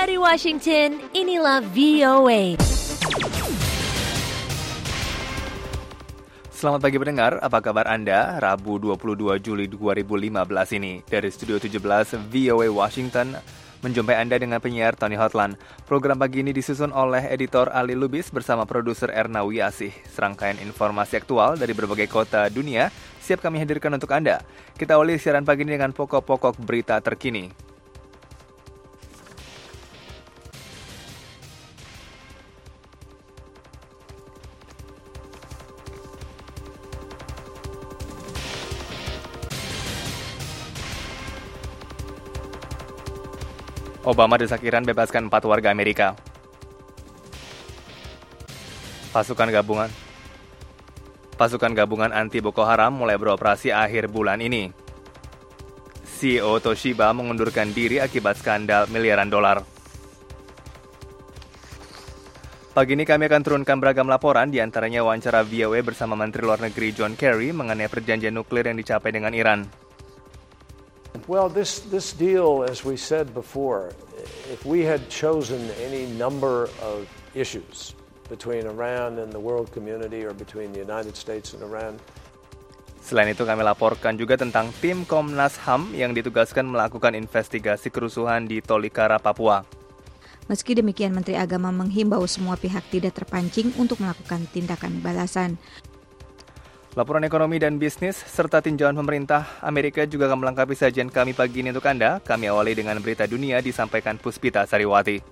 Dari Washington, inilah VOA. Selamat pagi pendengar, apa kabar Anda? Rabu 22 Juli 2015 ini. Dari Studio 17 VOA Washington, menjumpai Anda dengan penyiar Tony Hotland. Program pagi ini disusun oleh editor Ali Lubis bersama produser Erna Wiyasih. Serangkaian informasi aktual dari berbagai kota dunia siap kami hadirkan untuk Anda. Kita awali siaran pagi ini dengan pokok-pokok berita terkini. Obama desak Iran bebaskan 4 warga Amerika. Pasukan gabungan anti Boko Haram mulai beroperasi akhir bulan ini. CEO Toshiba mengundurkan diri akibat skandal miliaran dolar. Pagi ini kami akan turunkan beragam laporan, diantaranya wawancara VOA bersama Menteri Luar Negeri John Kerry mengenai perjanjian nuklir yang dicapai dengan Iran. Well, this deal, as we said before, if we had chosen any number of issues between Iran and the world community or between the United States and Iran. Selain itu kami laporkan juga tentang tim Komnas HAM yang ditugaskan melakukan investigasi kerusuhan di Tolikara, Papua. Meski demikian, Menteri Agama menghimbau semua pihak tidak terpancing untuk melakukan tindakan balasan. Laporan ekonomi dan bisnis serta tinjauan pemerintah Amerika juga akan melengkapi sajian kami pagi ini untuk Anda. Kami awali dengan berita dunia disampaikan Puspita Sariwati.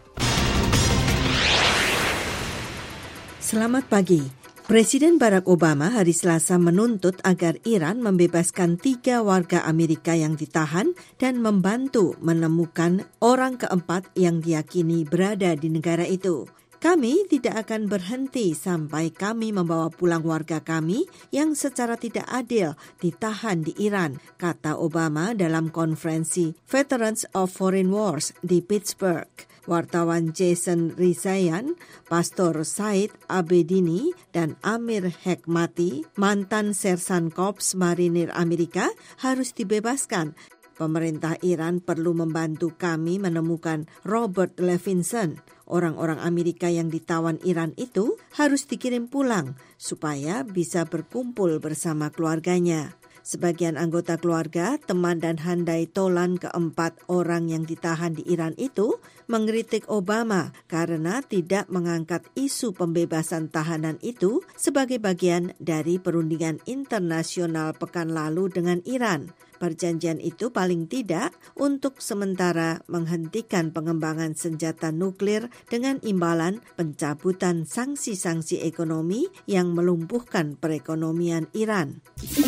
Selamat pagi. Presiden Barack Obama hari Selasa menuntut agar Iran membebaskan 3 warga Amerika yang ditahan dan membantu menemukan orang keempat yang diyakini berada di negara itu. Kami tidak akan berhenti sampai kami membawa pulang warga kami yang secara tidak adil ditahan di Iran, kata Obama dalam konferensi Veterans of Foreign Wars di Pittsburgh. Wartawan Jason Rezaian, Pastor Said Abedini, dan Amir Hekmati, mantan sersan Korps Marinir Amerika, harus dibebaskan. Pemerintah Iran perlu membantu kami menemukan Robert Levinson. Orang-orang Amerika yang ditawan Iran itu harus dikirim pulang supaya bisa berkumpul bersama keluarganya. Sebagian anggota keluarga, teman dan handai tolan keempat orang yang ditahan di Iran itu mengkritik Obama karena tidak mengangkat isu pembebasan tahanan itu sebagai bagian dari perundingan internasional pekan lalu dengan Iran. Perjanjian itu paling tidak untuk sementara menghentikan pengembangan senjata nuklir dengan imbalan pencabutan sanksi-sanksi ekonomi yang melumpuhkan perekonomian Iran.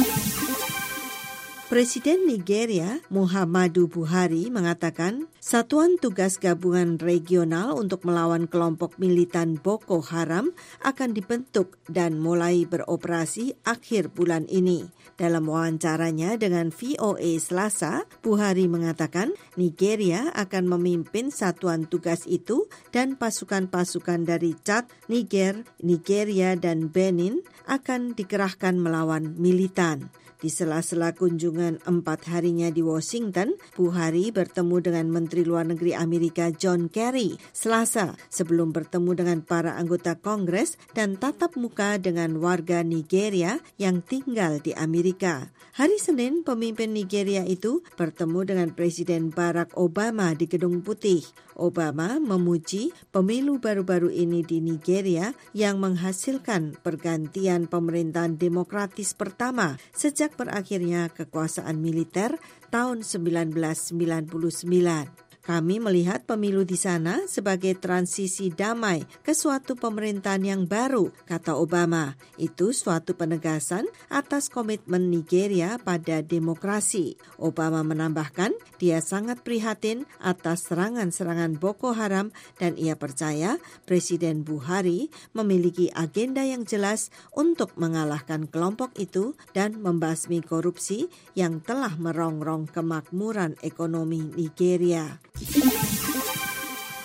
Presiden Nigeria, Muhammadu Buhari, mengatakan Satuan Tugas Gabungan Regional untuk melawan kelompok militan Boko Haram akan dibentuk dan mulai beroperasi akhir bulan ini. Dalam wawancaranya dengan VOA Selasa, Buhari mengatakan Nigeria akan memimpin satuan tugas itu dan pasukan-pasukan dari Chad, Niger, Nigeria, dan Benin akan dikerahkan melawan militan. Di sela-sela kunjungan 4 harinya di Washington, Buhari bertemu dengan Menteri Luar Negeri Amerika John Kerry Selasa sebelum bertemu dengan para anggota Kongres dan tatap muka dengan warga Nigeria yang tinggal di Amerika. Hari Senin, pemimpin Nigeria itu bertemu dengan Presiden Barack Obama di Gedung Putih. Obama memuji pemilu baru-baru ini di Nigeria yang menghasilkan pergantian pemerintahan demokratis pertama sejak berakhirnya kekuasaan militer tahun 1999. Kami melihat pemilu di sana sebagai transisi damai ke suatu pemerintahan yang baru, kata Obama. Itu suatu penegasan atas komitmen Nigeria pada demokrasi. Obama menambahkan, dia sangat prihatin atas serangan-serangan Boko Haram dan ia percaya Presiden Buhari memiliki agenda yang jelas untuk mengalahkan kelompok itu dan membasmi korupsi yang telah merongrong kemakmuran ekonomi Nigeria.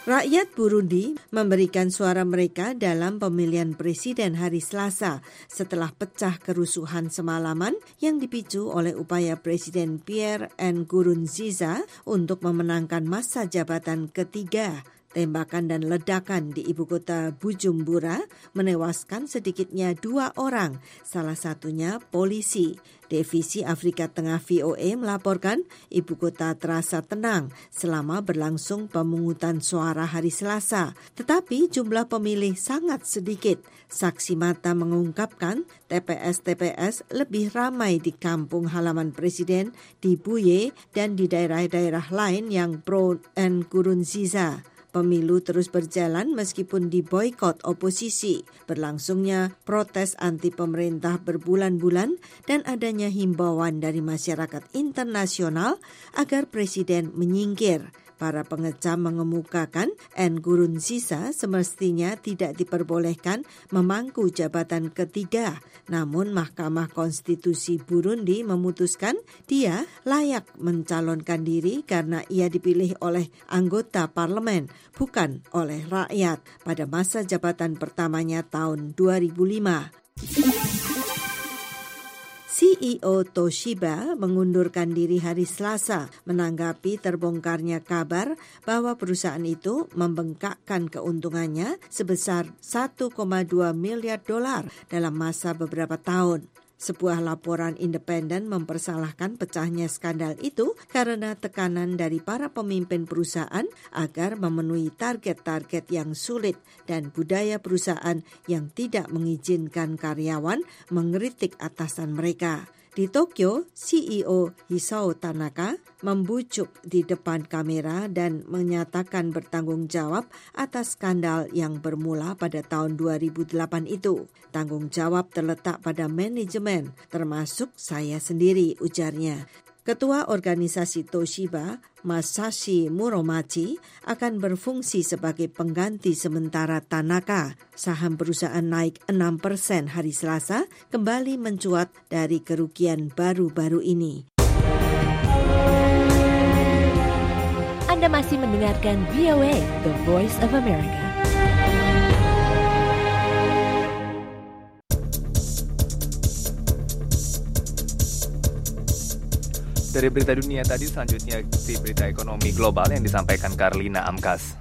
Rakyat Burundi memberikan suara mereka dalam pemilihan presiden hari Selasa setelah pecah kerusuhan semalaman yang dipicu oleh upaya Presiden Pierre Nkurunziza untuk memenangkan masa jabatan ketiga. Tembakan dan ledakan di ibu kota Bujumbura menewaskan sedikitnya 2 orang, salah satunya polisi. Divisi Afrika Tengah VOA melaporkan ibu kota terasa tenang selama berlangsung pemungutan suara hari Selasa. Tetapi jumlah pemilih sangat sedikit. Saksi mata mengungkapkan TPS-TPS lebih ramai di kampung halaman presiden di Buye dan di daerah-daerah lain yang pro Nkurunziza. Pemilu terus berjalan meskipun diboikot oposisi. Berlangsungnya protes anti pemerintah berbulan-bulan dan adanya himbauan dari masyarakat internasional agar presiden menyingkir. Para pengecam mengemukakan Nkurunziza semestinya tidak diperbolehkan memangku jabatan ketiga. Namun Mahkamah Konstitusi Burundi memutuskan dia layak mencalonkan diri karena ia dipilih oleh anggota parlemen, bukan oleh rakyat pada masa jabatan pertamanya tahun 2005. CEO Toshiba mengundurkan diri hari Selasa menanggapi terbongkarnya kabar bahwa perusahaan itu membengkakkan keuntungannya sebesar $1,2 miliar dalam masa beberapa tahun. Sebuah laporan independen mempersalahkan pecahnya skandal itu karena tekanan dari para pemimpin perusahaan agar memenuhi target-target yang sulit dan budaya perusahaan yang tidak mengizinkan karyawan mengkritik atasan mereka. Di Tokyo, CEO Hisao Tanaka membujuk di depan kamera dan menyatakan bertanggung jawab atas skandal yang bermula pada tahun 2008 itu. Tanggung jawab terletak pada manajemen, termasuk saya sendiri, ujarnya. Ketua organisasi Toshiba, Masashi Muromachi, akan berfungsi sebagai pengganti sementara Tanaka. Saham perusahaan naik 6% hari Selasa, kembali mencuat dari kerugian baru-baru ini. Anda masih mendengarkan VOA, The Voice of America. Dari berita dunia tadi, selanjutnya di berita ekonomi global yang disampaikan Karlina Amkas.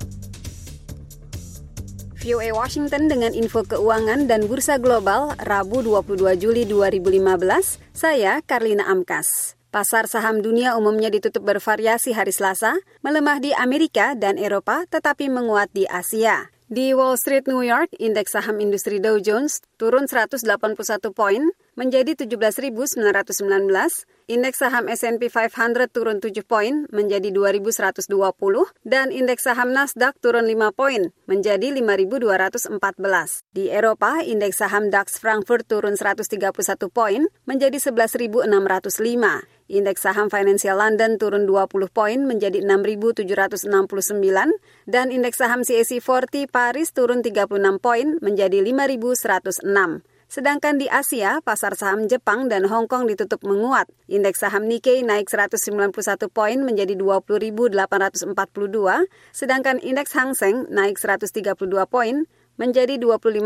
VOA Washington dengan info keuangan dan bursa global Rabu 22 Juli 2015, saya Karlina Amkas. Pasar saham dunia umumnya ditutup bervariasi hari Selasa, melemah di Amerika dan Eropa tetapi menguat di Asia. Di Wall Street, New York, indeks saham industri Dow Jones turun 181 poin menjadi 17.919, indeks saham S&P 500 turun 7 poin menjadi 2.120, dan indeks saham Nasdaq turun 5 poin menjadi 5.214. Di Eropa, indeks saham DAX Frankfurt turun 131 poin menjadi 11.605. Indeks saham Financial London turun 20 poin menjadi 6.769 dan indeks saham CAC 40 Paris turun 36 poin menjadi 5.106. Sedangkan di Asia, pasar saham Jepang dan Hong Kong ditutup menguat. Indeks saham Nikkei naik 191 poin menjadi 20.842, sedangkan indeks Hang Seng naik 132 poin menjadi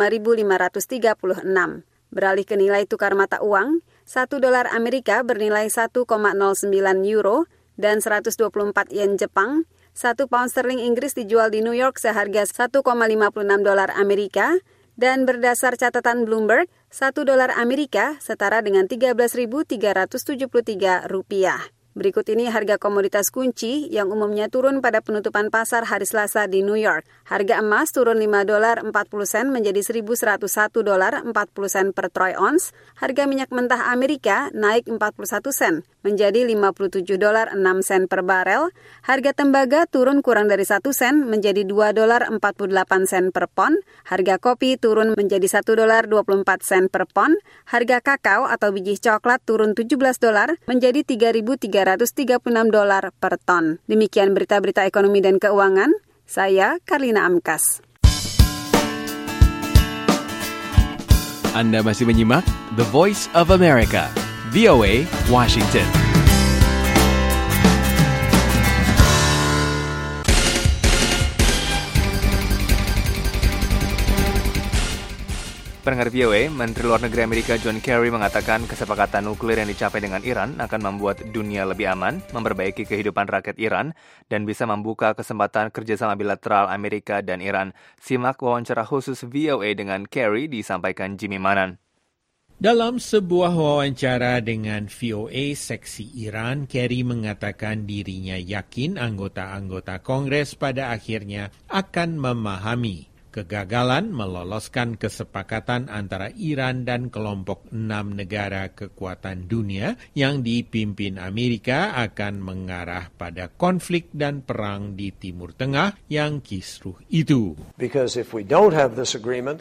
25.536. Beralih ke nilai tukar mata uang, 1 dolar Amerika bernilai 1,09 euro dan 124 yen Jepang. 1 pound sterling Inggris dijual di New York seharga 1,56 dolar Amerika. Dan berdasar catatan Bloomberg, 1 dolar Amerika setara dengan 13.373 rupiah. Berikut ini harga komoditas kunci yang umumnya turun pada penutupan pasar hari Selasa di New York. Harga emas turun $5.40 menjadi $1.101.40 per troy ounce. Harga minyak mentah Amerika naik 41 sen menjadi $57.06 per barel. Harga tembaga turun kurang dari 1 sen menjadi $2.48 per pon. Harga kopi turun menjadi $1.24 per pon. Harga kakao atau biji coklat turun $17 menjadi $3.336 per ton. Demikian berita-berita ekonomi dan keuangan. Saya Karlina Amkas. Anda masih menyimak The Voice of America, VOA, Washington. Pendengar VOA, Menteri Luar Negeri Amerika John Kerry mengatakan kesepakatan nuklir yang dicapai dengan Iran akan membuat dunia lebih aman, memperbaiki kehidupan rakyat Iran, dan bisa membuka kesempatan kerjasama bilateral Amerika dan Iran. Simak wawancara khusus VOA dengan Kerry disampaikan Jimmy Manan. Dalam sebuah wawancara dengan VOA seksi Iran, Kerry mengatakan dirinya yakin anggota-anggota Kongres pada akhirnya akan memahami kegagalan meloloskan kesepakatan antara Iran dan kelompok 6 negara kekuatan dunia yang dipimpin Amerika akan mengarah pada konflik dan perang di Timur Tengah yang kisruh itu. Because if we don't have this agreement,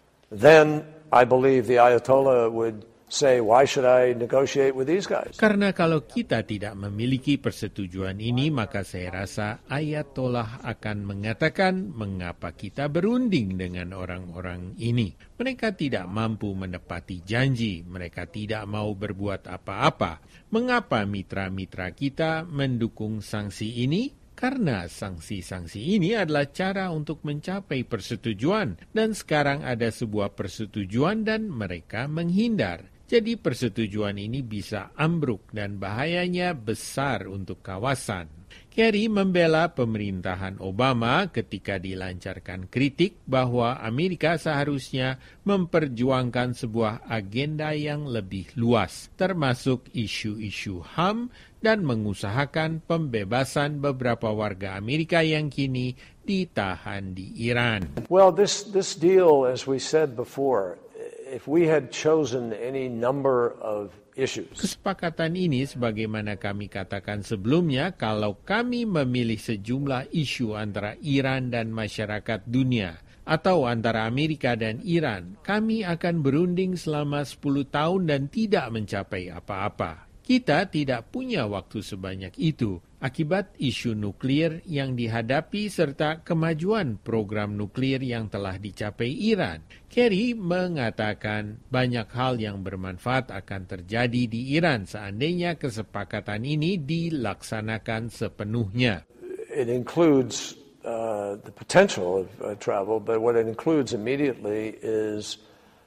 then I believe the Ayatollah would say, why should I negotiate with these guys? Karena kalau kita tidak memiliki persetujuan ini, maka saya rasa Ayatollah akan mengatakan mengapa kita berunding dengan orang-orang ini. Mereka tidak mampu menepati janji, mereka tidak mau berbuat apa-apa. Mengapa mitra-mitra kita mendukung sanksi ini? Karena sanksi-sanksi ini adalah cara untuk mencapai persetujuan, dan sekarang ada sebuah persetujuan dan mereka menghindar. Jadi persetujuan ini bisa ambruk dan bahayanya besar untuk kawasan. Kerry membela pemerintahan Obama ketika dilancarkan kritik bahwa Amerika seharusnya memperjuangkan sebuah agenda yang lebih luas, termasuk isu-isu HAM dan mengusahakan pembebasan beberapa warga Amerika yang kini ditahan di Iran. Well, this deal, as we said before, if we had chosen any number of issues. Kesepakatan ini, sebagaimana kami katakan sebelumnya, kalau kami memilih sejumlah isu antara Iran dan masyarakat dunia, atau antara Amerika dan Iran, kami akan berunding selama 10 tahun dan tidak mencapai apa-apa. Kita tidak punya waktu sebanyak itu akibat isu nuklir yang dihadapi serta kemajuan program nuklir yang telah dicapai Iran. Kerry mengatakan banyak hal yang bermanfaat akan terjadi di Iran seandainya kesepakatan ini dilaksanakan sepenuhnya. It includes the potential of travel, but what it includes immediately is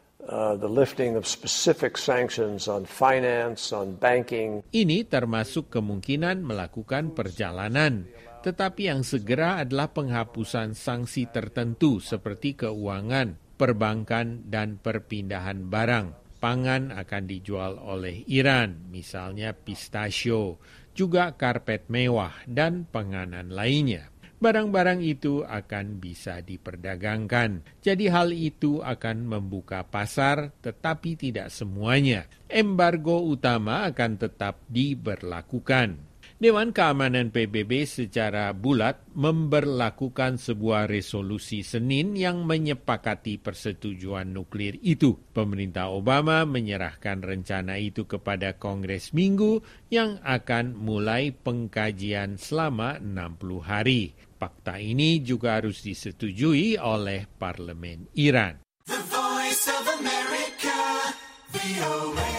the lifting of specific sanctions on finance, on banking. Ini termasuk kemungkinan melakukan perjalanan, tetapi yang segera adalah penghapusan sanksi tertentu seperti keuangan, perbankan, dan perpindahan barang. Pangan akan dijual oleh Iran, misalnya pistachio, juga karpet mewah, dan penganan lainnya. Barang-barang itu akan bisa diperdagangkan. Jadi hal itu akan membuka pasar, tetapi tidak semuanya. Embargo utama akan tetap diberlakukan. Dewan Keamanan PBB secara bulat memberlakukan sebuah resolusi Senin yang menyepakati persetujuan nuklir itu. Pemerintah Obama menyerahkan rencana itu kepada Kongres Minggu yang akan mulai pengkajian selama 60 hari. Fakta ini juga harus disetujui oleh Parlemen Iran. The Voice of America, VOA.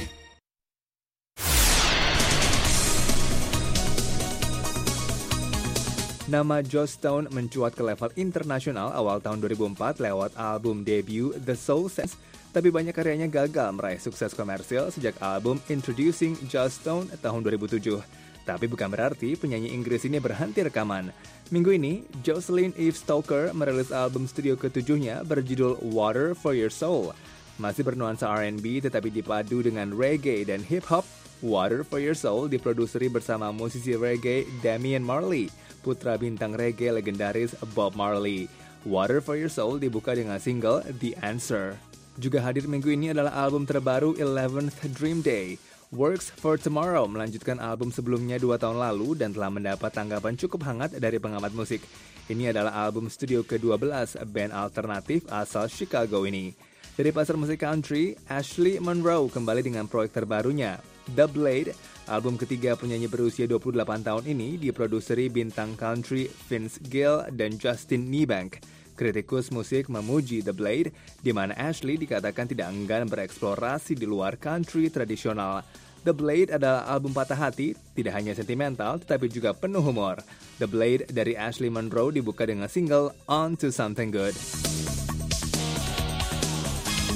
Nama Joss Stone mencuat ke level internasional awal tahun 2004 lewat album debut The Soul Sense, tapi banyak karyanya gagal meraih sukses komersil sejak album Introducing Joss Stone tahun 2007. Tapi bukan berarti penyanyi Inggris ini berhenti rekaman. Minggu ini, Jocelyn Eve Stoker merilis album studio ke-7-nya berjudul Water for Your Soul. Masih bernuansa R&B tetapi dipadu dengan reggae dan hip-hop, Water for Your Soul diproduseri bersama musisi reggae Damian Marley, putra bintang reggae legendaris Bob Marley. Water for Your Soul dibuka dengan single The Answer. Juga hadir minggu ini adalah album terbaru 11th Dream Day. Works for Tomorrow melanjutkan album sebelumnya 2 tahun lalu dan telah mendapat tanggapan cukup hangat dari pengamat musik. Ini adalah album studio ke-12 band alternatif asal Chicago ini. Dari pasar musik country, Ashley Monroe kembali dengan proyek terbarunya, The Blade. Album ketiga penyanyi berusia 28 tahun ini diproduseri bintang country Vince Gill dan Justin Niebank. Kritikus musik memuji The Blade, di mana Ashley dikatakan tidak enggan bereksplorasi di luar country tradisional. The Blade adalah album patah hati, tidak hanya sentimental, tetapi juga penuh humor. The Blade dari Ashley Monroe dibuka dengan single On to Something Good.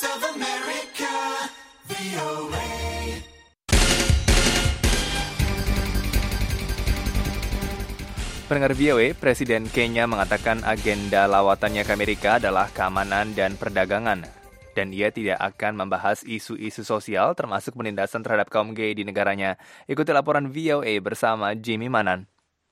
of America, VOA. Pendengar VOA, Presiden Kenya mengatakan agenda lawatannya ke Amerika adalah keamanan dan perdagangan. Dan ia tidak akan membahas isu-isu sosial termasuk penindasan terhadap kaum gay di negaranya. Ikuti laporan VOA bersama Jimmy Manan.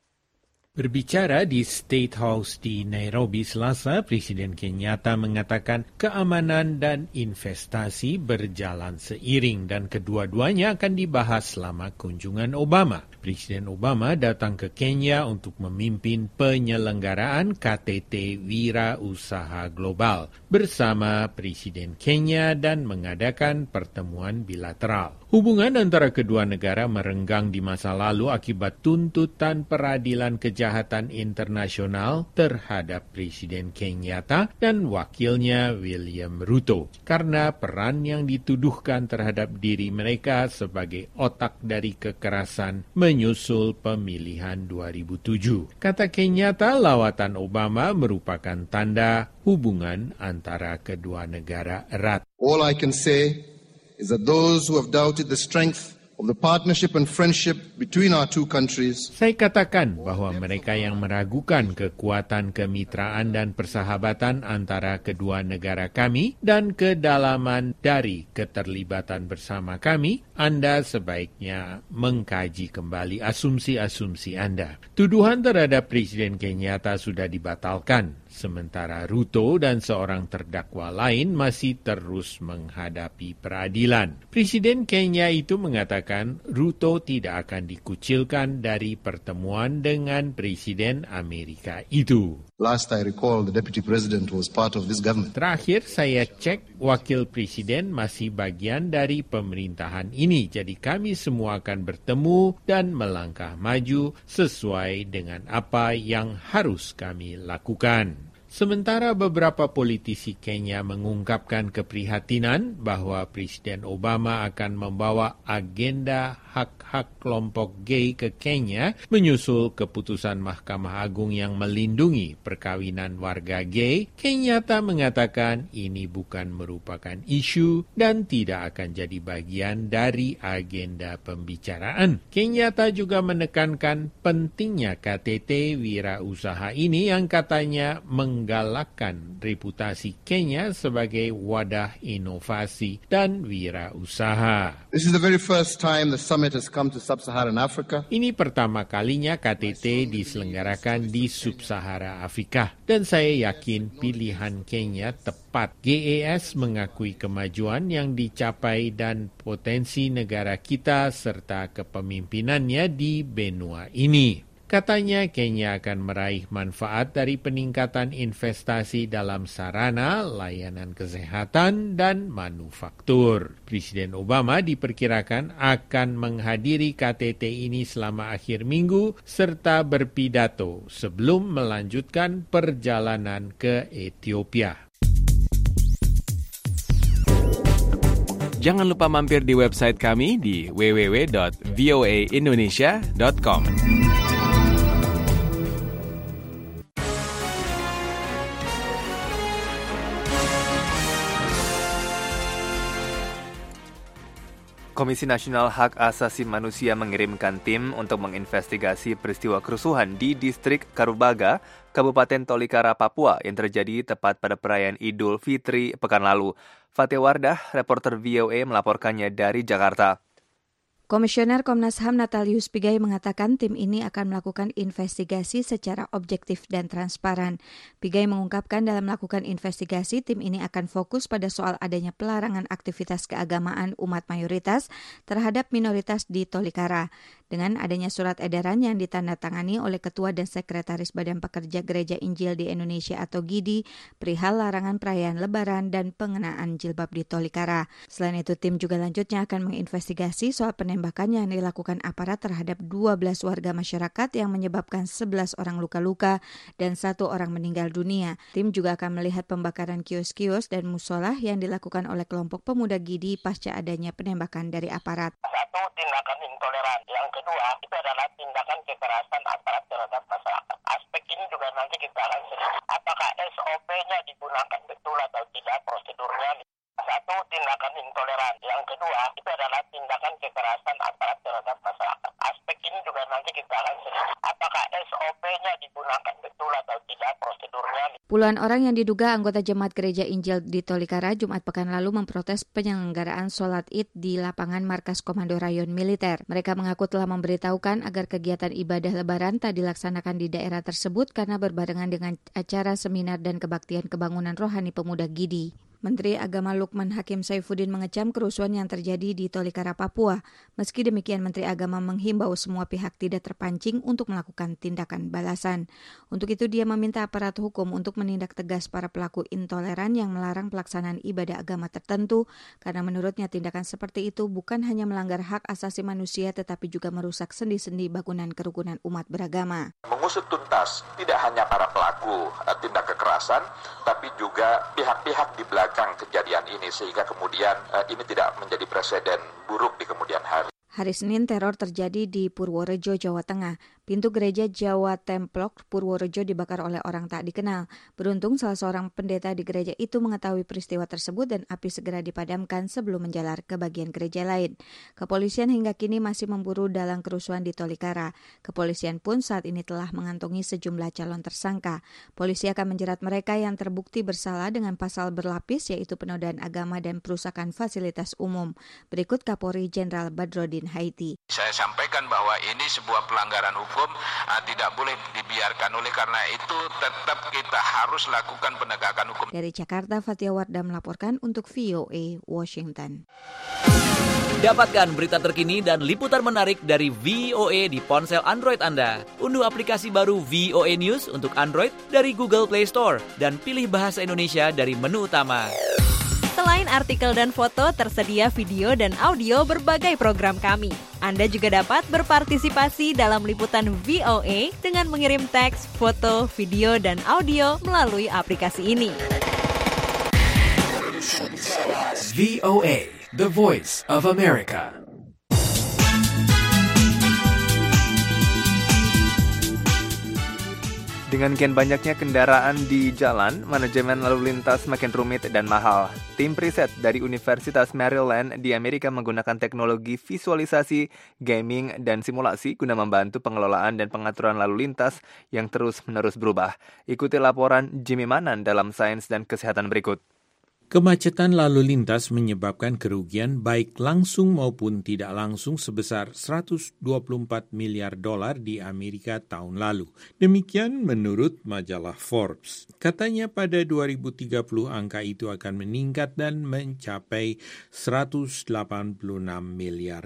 Berbicara di State House di Nairobi Selasa, Presiden Kenyatta mengatakan keamanan dan investasi berjalan seiring dan kedua-duanya akan dibahas selama kunjungan Obama. Presiden Obama datang ke Kenya untuk memimpin penyelenggaraan KTT Wira Usaha Global bersama Presiden Kenya dan mengadakan pertemuan bilateral. Hubungan antara kedua negara merenggang di masa lalu akibat tuntutan peradilan kejahatan internasional terhadap Presiden Kenyatta dan wakilnya William Ruto karena peran yang dituduhkan terhadap diri mereka sebagai otak dari kekerasan menyusul pemilihan 2007. Kata Kenyatta, lawatan Obama merupakan tanda hubungan antara kedua negara erat. All I can say is that those who have doubted the strength of the partnership and friendship between our two countries. Saya katakan bahwa mereka yang meragukan kekuatan kemitraan dan persahabatan antara kedua negara kami dan kedalaman dari keterlibatan bersama kami, Anda sebaiknya mengkaji kembali asumsi-asumsi Anda. Tuduhan terhadap Presiden Kenyatta sudah dibatalkan, sementara Ruto dan seorang terdakwa lain masih terus menghadapi peradilan. Presiden Kenya itu mengatakan Ruto tidak akan dikucilkan dari pertemuan dengan Presiden Amerika itu. Last I recall, the Deputy President was part of this government. Terakhir saya cek, Wakil Presiden masih bagian dari pemerintahan ini. Jadi kami semua akan bertemu dan melangkah maju sesuai dengan apa yang harus kami lakukan. Sementara beberapa politisi Kenya mengungkapkan keprihatinan bahwa Presiden Obama akan membawa agenda hak-hak kelompok gay ke Kenya menyusul keputusan Mahkamah Agung yang melindungi perkawinan warga gay, Kenyatta mengatakan ini bukan merupakan isu dan tidak akan jadi bagian dari agenda pembicaraan. Kenyatta juga menekankan pentingnya KTT Wira Usaha ini yang katanya menggalakkan reputasi Kenya sebagai wadah inovasi dan wirausaha. This is the very first time the summit has come to Sub-Saharan Africa. Ini pertama kalinya KTT diselenggarakan di Sub-Sahara Afrika dan saya yakin pilihan Kenya tepat. GES mengakui kemajuan yang dicapai dan potensi negara kita serta kepemimpinannya di benua ini. Katanya Kenya akan meraih manfaat dari peningkatan investasi dalam sarana, layanan kesehatan, dan manufaktur. Presiden Obama diperkirakan akan menghadiri KTT ini selama akhir minggu serta berpidato sebelum melanjutkan perjalanan ke Ethiopia. Jangan lupa mampir di website kami di www.voaindonesia.com. Komisi Nasional Hak Asasi Manusia mengirimkan tim untuk menginvestigasi peristiwa kerusuhan di distrik Karubaga, Kabupaten Tolikara, Papua yang terjadi tepat pada perayaan Idul Fitri pekan lalu. Fatih Wardah, reporter VOA melaporkannya dari Jakarta. Komisioner Komnas HAM Natalius Pigai mengatakan tim ini akan melakukan investigasi secara objektif dan transparan. Pigai mengungkapkan dalam melakukan investigasi, tim ini akan fokus pada soal adanya pelarangan aktivitas keagamaan umat mayoritas terhadap minoritas di Tolikara. Dengan adanya surat edaran yang ditandatangani oleh Ketua dan Sekretaris Badan Pekerja Gereja Injil di Indonesia atau GIDI, perihal larangan perayaan Lebaran dan pengenaan jilbab di Tolikara. Selain itu, tim juga lanjutnya akan menginvestigasi soal penembakan yang dilakukan aparat terhadap 12 warga masyarakat yang menyebabkan 11 orang luka-luka dan 1 orang meninggal dunia. Tim juga akan melihat pembakaran kios-kios dan musola yang dilakukan oleh kelompok pemuda GIDI pasca adanya penembakan dari aparat. Satu, tindakan intoleran. Yang kedua, itu adalah tindakan kekerasan aparat terhadap masyarakat. Aspek ini juga nanti kita akan selidiki. Apakah SOP-nya digunakan betul atau tidak prosedurnya. Satu satu, tindakan intoleran. Yang kedua, itu adalah tindakan kekerasan aparat terhadap masyarakat. Aspek ini juga nanti kita akan selidiki. Apakah SOP-nya digunakan betul atau tidak, prosedurnya. Puluhan orang yang diduga anggota Jemaat Gereja Injil di Tolikara Jumat pekan lalu memprotes penyelenggaraan sholat Id di lapangan markas Komando Rayon Militer. Mereka mengaku telah memberitahukan agar kegiatan ibadah Lebaran tak dilaksanakan di daerah tersebut karena berbarengan dengan acara seminar dan kebaktian kebangunan rohani pemuda Gidi. Menteri Agama Lukman Hakim Saifuddin mengecam kerusuhan yang terjadi di Tolikara, Papua. Meski demikian, Menteri Agama menghimbau semua pihak tidak terpancing untuk melakukan tindakan balasan. Untuk itu, dia meminta aparat hukum untuk menindak tegas para pelaku intoleran yang melarang pelaksanaan ibadah agama tertentu, karena menurutnya tindakan seperti itu bukan hanya melanggar hak asasi manusia, tetapi juga merusak sendi-sendi bangunan kerukunan umat beragama. Mengusut tuntas tidak hanya para pelaku tindak kekerasan, tapi juga pihak-pihak di belakang kejadian ini, sehingga kemudian ini tidak menjadi presiden buruk di kemudian hari. Hari Senin teror terjadi di Purworejo, Jawa Tengah. Pintu gereja Jawa Templok Purworejo dibakar oleh orang tak dikenal. Beruntung salah seorang pendeta di gereja itu mengetahui peristiwa tersebut dan api segera dipadamkan sebelum menjalar ke bagian gereja lain. Kepolisian hingga kini masih memburu dalang kerusuhan di Tolikara. Kepolisian pun saat ini telah mengantongi sejumlah calon tersangka. Polisi akan menjerat mereka yang terbukti bersalah dengan pasal berlapis, yaitu penodaan agama dan perusakan fasilitas umum. Berikut Kapolri Jenderal Badrodin Haiti. Saya sampaikan bahwa ini sebuah pelanggaran hukum, tidak boleh dibiarkan. Oleh karena itu tetap kita harus lakukan penegakan hukum. Dari Jakarta, Fatia Wardah melaporkan untuk VOA Washington. Dapatkan berita terkini dan liputan menarik dari VOA di ponsel Android Anda. Unduh aplikasi baru VOA News untuk Android dari Google Play Store dan pilih bahasa Indonesia dari menu utama. Selain artikel dan foto, tersedia video dan audio berbagai program kami. Anda juga dapat berpartisipasi dalam liputan VOA dengan mengirim teks, foto, video, dan audio melalui aplikasi ini. VOA, the voice of America. Dengan kian banyaknya kendaraan di jalan, manajemen lalu lintas makin rumit dan mahal. Tim riset dari Universitas Maryland di Amerika menggunakan teknologi visualisasi, gaming, dan simulasi guna membantu pengelolaan dan pengaturan lalu lintas yang terus-menerus berubah. Ikuti laporan Jimmy Manan dalam Sains dan Kesehatan berikut. Kemacetan lalu lintas menyebabkan kerugian baik langsung maupun tidak langsung sebesar $124 miliar di Amerika tahun lalu. Demikian menurut majalah Forbes. Katanya pada 2030 angka itu akan meningkat dan mencapai $186 miliar.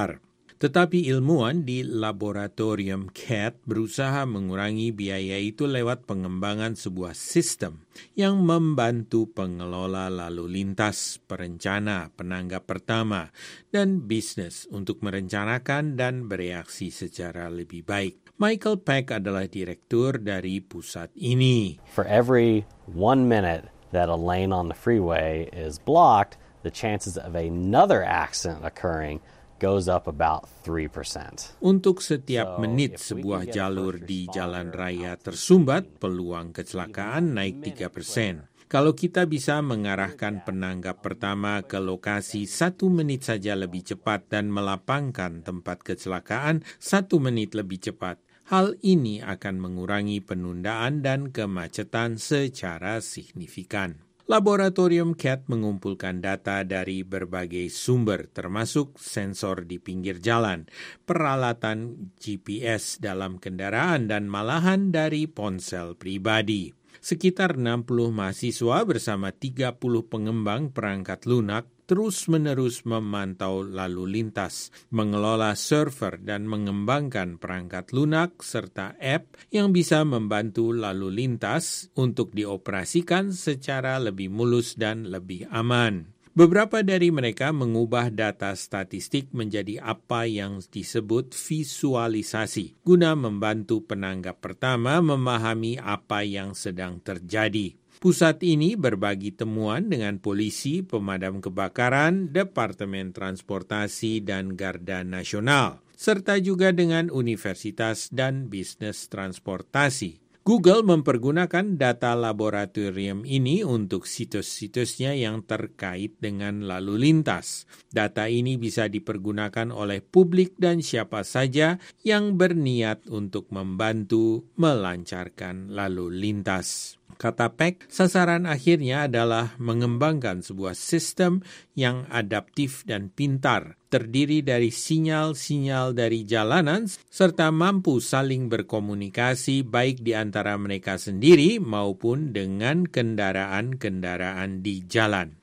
Tetapi ilmuwan di laboratorium CAT berusaha mengurangi biaya itu lewat pengembangan sebuah sistem yang membantu pengelola lalu lintas, perencana, penanggap pertama, dan bisnis untuk merencanakan dan bereaksi secara lebih baik. Michael Peck adalah direktur dari pusat ini. For every 1 minute that a lane on the freeway is blocked, the chances of another accident occurring goes up about 3%. Untuk setiap menit sebuah jalur di jalan raya tersumbat, peluang kecelakaan naik 3%. Kalau kita bisa mengarahkan penanggap pertama ke lokasi 1 menit saja lebih cepat dan melapangkan tempat kecelakaan 1 menit lebih cepat, hal ini akan mengurangi penundaan dan kemacetan secara signifikan. Laboratorium CAT mengumpulkan data dari berbagai sumber, termasuk sensor di pinggir jalan, peralatan GPS dalam kendaraan, dan malahan dari ponsel pribadi. Sekitar 60 mahasiswa bersama 30 pengembang perangkat lunak terus-menerus memantau lalu lintas, mengelola server dan mengembangkan perangkat lunak serta app yang bisa membantu lalu lintas untuk dioperasikan secara lebih mulus dan lebih aman. Beberapa dari mereka mengubah data statistik menjadi apa yang disebut visualisasi, guna membantu penanggap pertama memahami apa yang sedang terjadi. Pusat ini berbagi temuan dengan polisi, pemadam kebakaran, Departemen Transportasi, dan Garda Nasional, serta juga dengan universitas dan bisnis transportasi. Google mempergunakan data laboratorium ini untuk situs-situsnya yang terkait dengan lalu lintas. Data ini bisa dipergunakan oleh publik dan siapa saja yang berniat untuk membantu melancarkan lalu lintas. Kata Peck, sasaran akhirnya adalah mengembangkan sebuah sistem yang adaptif dan pintar, terdiri dari sinyal-sinyal dari jalanan, serta mampu saling berkomunikasi baik di antara mereka sendiri maupun dengan kendaraan-kendaraan di jalan.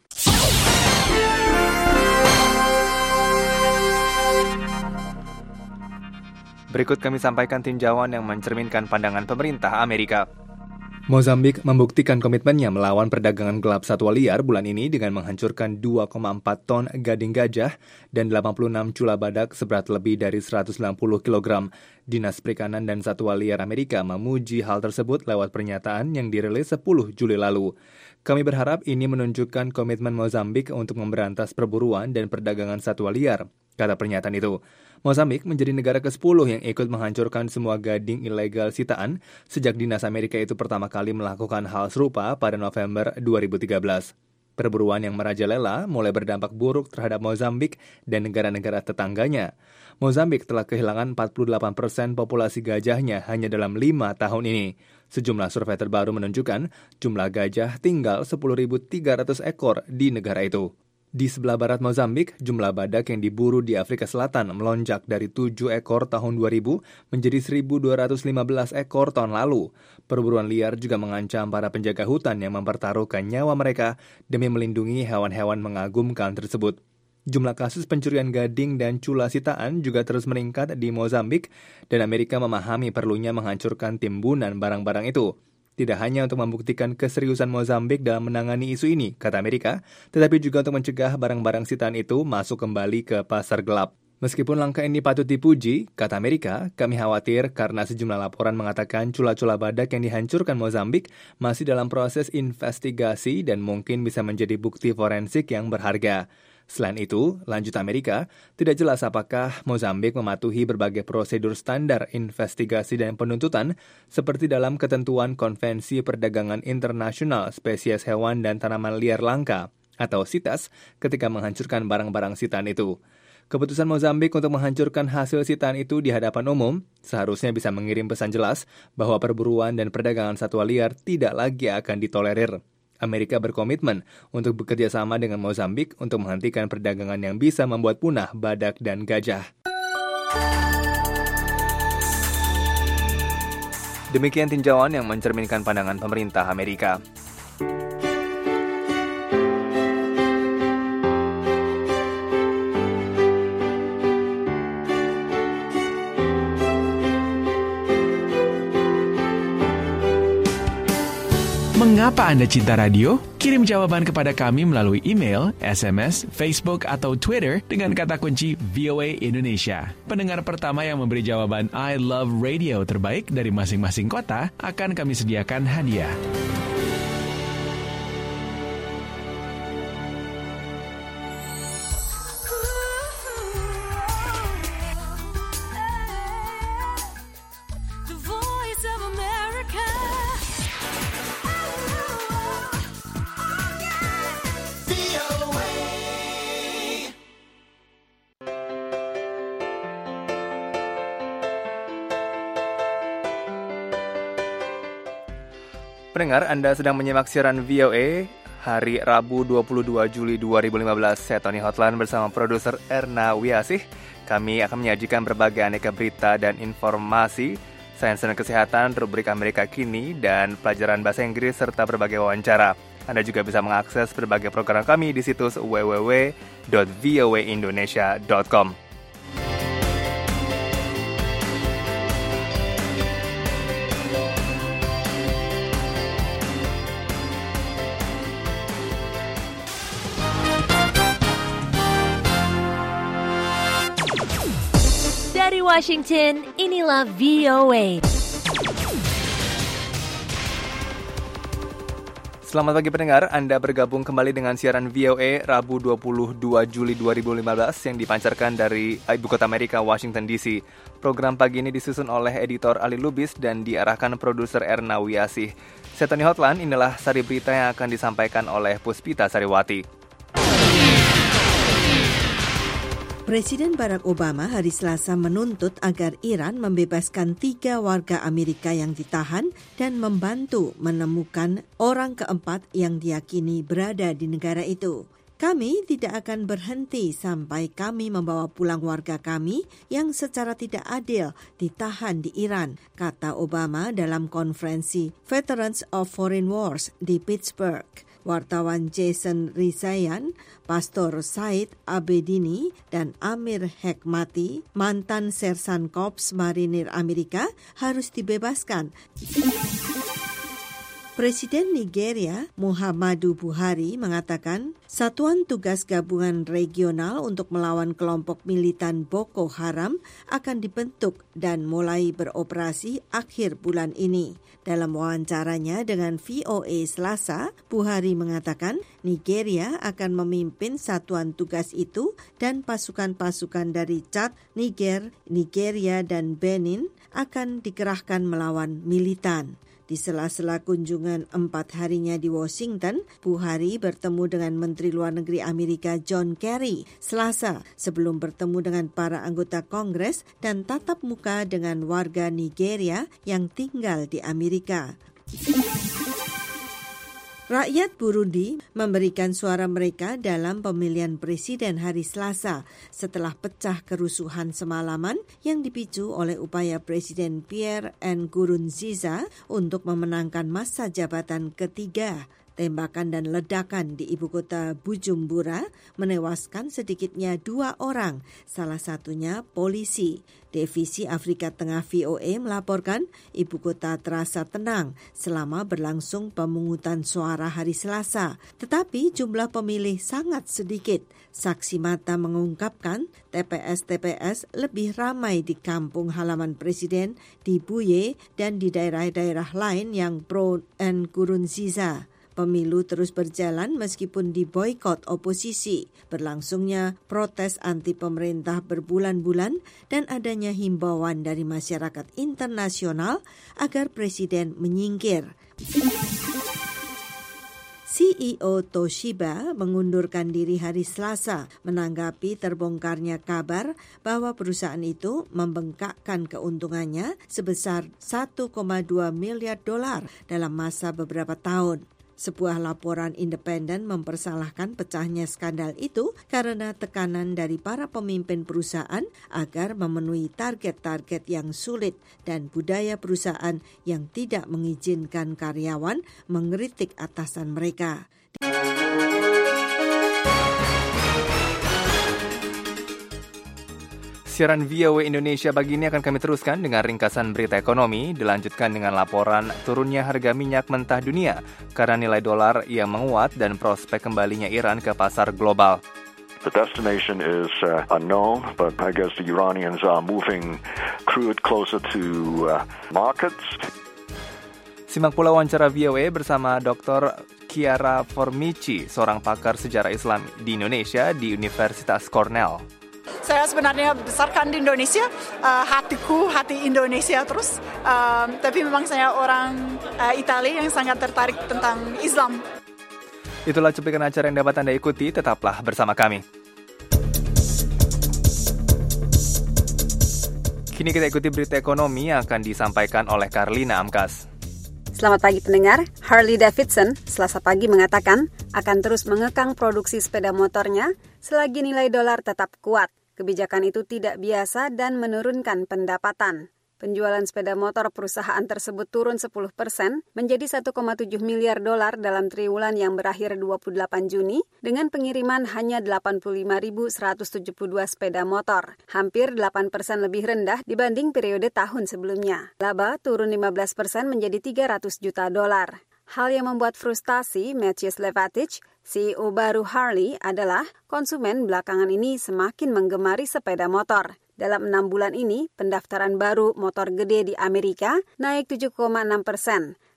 Berikut kami sampaikan tinjauan yang mencerminkan pandangan pemerintah Amerika. Mozambik membuktikan komitmennya melawan perdagangan gelap satwa liar bulan ini dengan menghancurkan 2,4 ton gading gajah dan 86 cula badak seberat lebih dari 190 kg. Dinas Perikanan dan Satwa Liar Amerika memuji hal tersebut lewat pernyataan yang dirilis 10 Juli lalu. Kami berharap ini menunjukkan komitmen Mozambik untuk memberantas perburuan dan perdagangan satwa liar, kata pernyataan itu. Mozambik menjadi negara ke-10 yang ikut menghancurkan semua gading ilegal sitaan sejak Dinas Amerika itu pertama kali melakukan hal serupa pada November 2013. Perburuan yang merajalela mulai berdampak buruk terhadap Mozambik dan negara-negara tetangganya. Mozambik telah kehilangan 48% populasi gajahnya hanya dalam 5 tahun ini. Sejumlah survei terbaru menunjukkan jumlah gajah tinggal 10.300 ekor di negara itu. Di sebelah barat Mozambik, jumlah badak yang diburu di Afrika Selatan melonjak dari 7 ekor tahun 2000 menjadi 1.215 ekor tahun lalu. Perburuan liar juga mengancam para penjaga hutan yang mempertaruhkan nyawa mereka demi melindungi hewan-hewan mengagumkan tersebut. Jumlah kasus pencurian gading dan cula sitaan juga terus meningkat di Mozambik dan Amerika memahami perlunya menghancurkan timbunan barang-barang itu. Tidak hanya untuk membuktikan keseriusan Mozambik dalam menangani isu ini, kata Amerika, tetapi juga untuk mencegah barang-barang sitaan itu masuk kembali ke pasar gelap. Meskipun langkah ini patut dipuji, kata Amerika, kami khawatir karena sejumlah laporan mengatakan cula-cula badak yang dihancurkan Mozambik masih dalam proses investigasi dan mungkin bisa menjadi bukti forensik yang berharga. Selain itu, lanjut Amerika, tidak jelas apakah Mozambik mematuhi berbagai prosedur standar investigasi dan penuntutan seperti dalam ketentuan Konvensi Perdagangan Internasional Spesies Hewan dan Tanaman Liar Langka atau CITES ketika menghancurkan barang-barang sitaan itu. Keputusan Mozambik untuk menghancurkan hasil sitaan itu di hadapan umum seharusnya bisa mengirim pesan jelas bahwa perburuan dan perdagangan satwa liar tidak lagi akan ditolerir. Amerika berkomitmen untuk bekerja sama dengan Mozambik untuk menghentikan perdagangan yang bisa membuat punah badak dan gajah. Demikian tinjauan yang mencerminkan pandangan pemerintah Amerika. Mengapa Anda cinta radio? Kirim jawaban kepada kami melalui email, SMS, Facebook, atau Twitter dengan kata kunci VOA Indonesia. Pendengar pertama yang memberi jawaban I love radio terbaik dari masing-masing kota akan kami sediakan hadiah. Pendengar, Anda sedang menyimak siaran VOA hari Rabu 22 Juli 2015. Saya Tony Hotline bersama produser Erna Wiasih. Kami akan menyajikan berbagai aneka berita dan informasi, sains dan kesehatan, rubrik Amerika Kini, dan pelajaran bahasa Inggris serta berbagai wawancara. Anda juga bisa mengakses berbagai program kami di situs www.voaindonesia.com. Dari Washington, inilah VOA. Selamat pagi pendengar, Anda bergabung kembali dengan siaran VOA Rabu 22 Juli 2015 yang dipancarkan dari Ibu Kota Amerika, Washington DC. Program pagi ini disusun oleh editor Ali Lubis dan diarahkan produser Erna Wiyasih. Saya Tony Hotline, inilah sari berita yang akan disampaikan oleh Puspita Sariwati. Presiden Barack Obama hari Selasa menuntut agar Iran membebaskan 3 warga Amerika yang ditahan dan membantu menemukan orang keempat yang diyakini berada di negara itu. Kami tidak akan berhenti sampai kami membawa pulang warga kami yang secara tidak adil ditahan di Iran, kata Obama dalam konferensi Veterans of Foreign Wars di Pittsburgh. Wartawan Jason Rizayan, Pastor Said Abedini, dan Amir Hekmati, mantan sersan Korps Marinir Amerika, harus dibebaskan. Presiden Nigeria, Muhammadu Buhari, mengatakan Satuan Tugas Gabungan Regional untuk melawan kelompok militan Boko Haram akan dibentuk dan mulai beroperasi akhir bulan ini. Dalam wawancaranya dengan VOA Selasa, Buhari mengatakan Nigeria akan memimpin satuan tugas itu dan pasukan-pasukan dari Chad, Niger, Nigeria, dan Benin akan dikerahkan melawan militan. Di sela-sela kunjungan 4 harinya di Washington, Buhari bertemu dengan Menteri Luar Negeri Amerika John Kerry Selasa sebelum bertemu dengan para anggota Kongres dan tatap muka dengan warga Nigeria yang tinggal di Amerika. Rakyat Burundi memberikan suara mereka dalam pemilihan presiden hari Selasa setelah pecah kerusuhan semalaman yang dipicu oleh upaya Presiden Pierre Nkurunziza untuk memenangkan masa jabatan ketiga. Tembakan dan ledakan di ibu kota Bujumbura menewaskan sedikitnya 2 orang, salah satunya polisi. Divisi Afrika Tengah VOA melaporkan ibu kota terasa tenang selama berlangsung pemungutan suara hari Selasa. Tetapi jumlah pemilih sangat sedikit. Saksi mata mengungkapkan TPS-TPS lebih ramai di kampung halaman presiden di Buye dan di daerah-daerah lain yang pro Nkurunziza. Pemilu terus berjalan meskipun diboikot oposisi. Berlangsungnya protes anti pemerintah berbulan-bulan dan adanya himbauan dari masyarakat internasional agar presiden menyingkir. CEO Toshiba mengundurkan diri hari Selasa menanggapi terbongkarnya kabar bahwa perusahaan itu membengkakkan keuntungannya sebesar $1,2 miliar dalam masa beberapa tahun. Sebuah laporan independen mempersalahkan pecahnya skandal itu karena tekanan dari para pemimpin perusahaan agar memenuhi target-target yang sulit dan budaya perusahaan yang tidak mengizinkan karyawan mengkritik atasan mereka. Siaran VOA Indonesia pagi ini akan kami teruskan dengan ringkasan berita ekonomi, dilanjutkan dengan laporan turunnya harga minyak mentah dunia karena nilai dolar yang menguat dan prospek kembalinya Iran ke pasar global. The destination is unknown, but I guess the Iranians are moving crude closer to markets. Simak pula wawancara VOA bersama Dr. Chiara Formici, seorang pakar sejarah Islam di Indonesia di Universitas Cornell. Saya sebenarnya besarkan di Indonesia, hatiku hati Indonesia terus, tapi memang saya orang Italia yang sangat tertarik tentang Islam. Itulah cuplikan acara yang dapat Anda ikuti, tetaplah bersama kami. Kini kita ikuti berita ekonomi yang akan disampaikan oleh Karlina Amkas. Selamat pagi pendengar, Harley Davidson Selasa pagi mengatakan akan terus mengekang produksi sepeda motornya selagi nilai dolar tetap kuat. Kebijakan itu tidak biasa dan menurunkan pendapatan. Penjualan sepeda motor perusahaan tersebut turun 10% menjadi $1,7 miliar dalam triwulan yang berakhir 28 Juni dengan pengiriman hanya 85.172 sepeda motor, hampir 8% lebih rendah dibanding periode tahun sebelumnya. Laba turun 15% menjadi $300 juta. Hal yang membuat frustasi Matthews Levatich, CEO baru Harley, adalah konsumen belakangan ini semakin menggemari sepeda motor. Dalam 6 bulan ini, pendaftaran baru motor gede di Amerika naik 7,6%.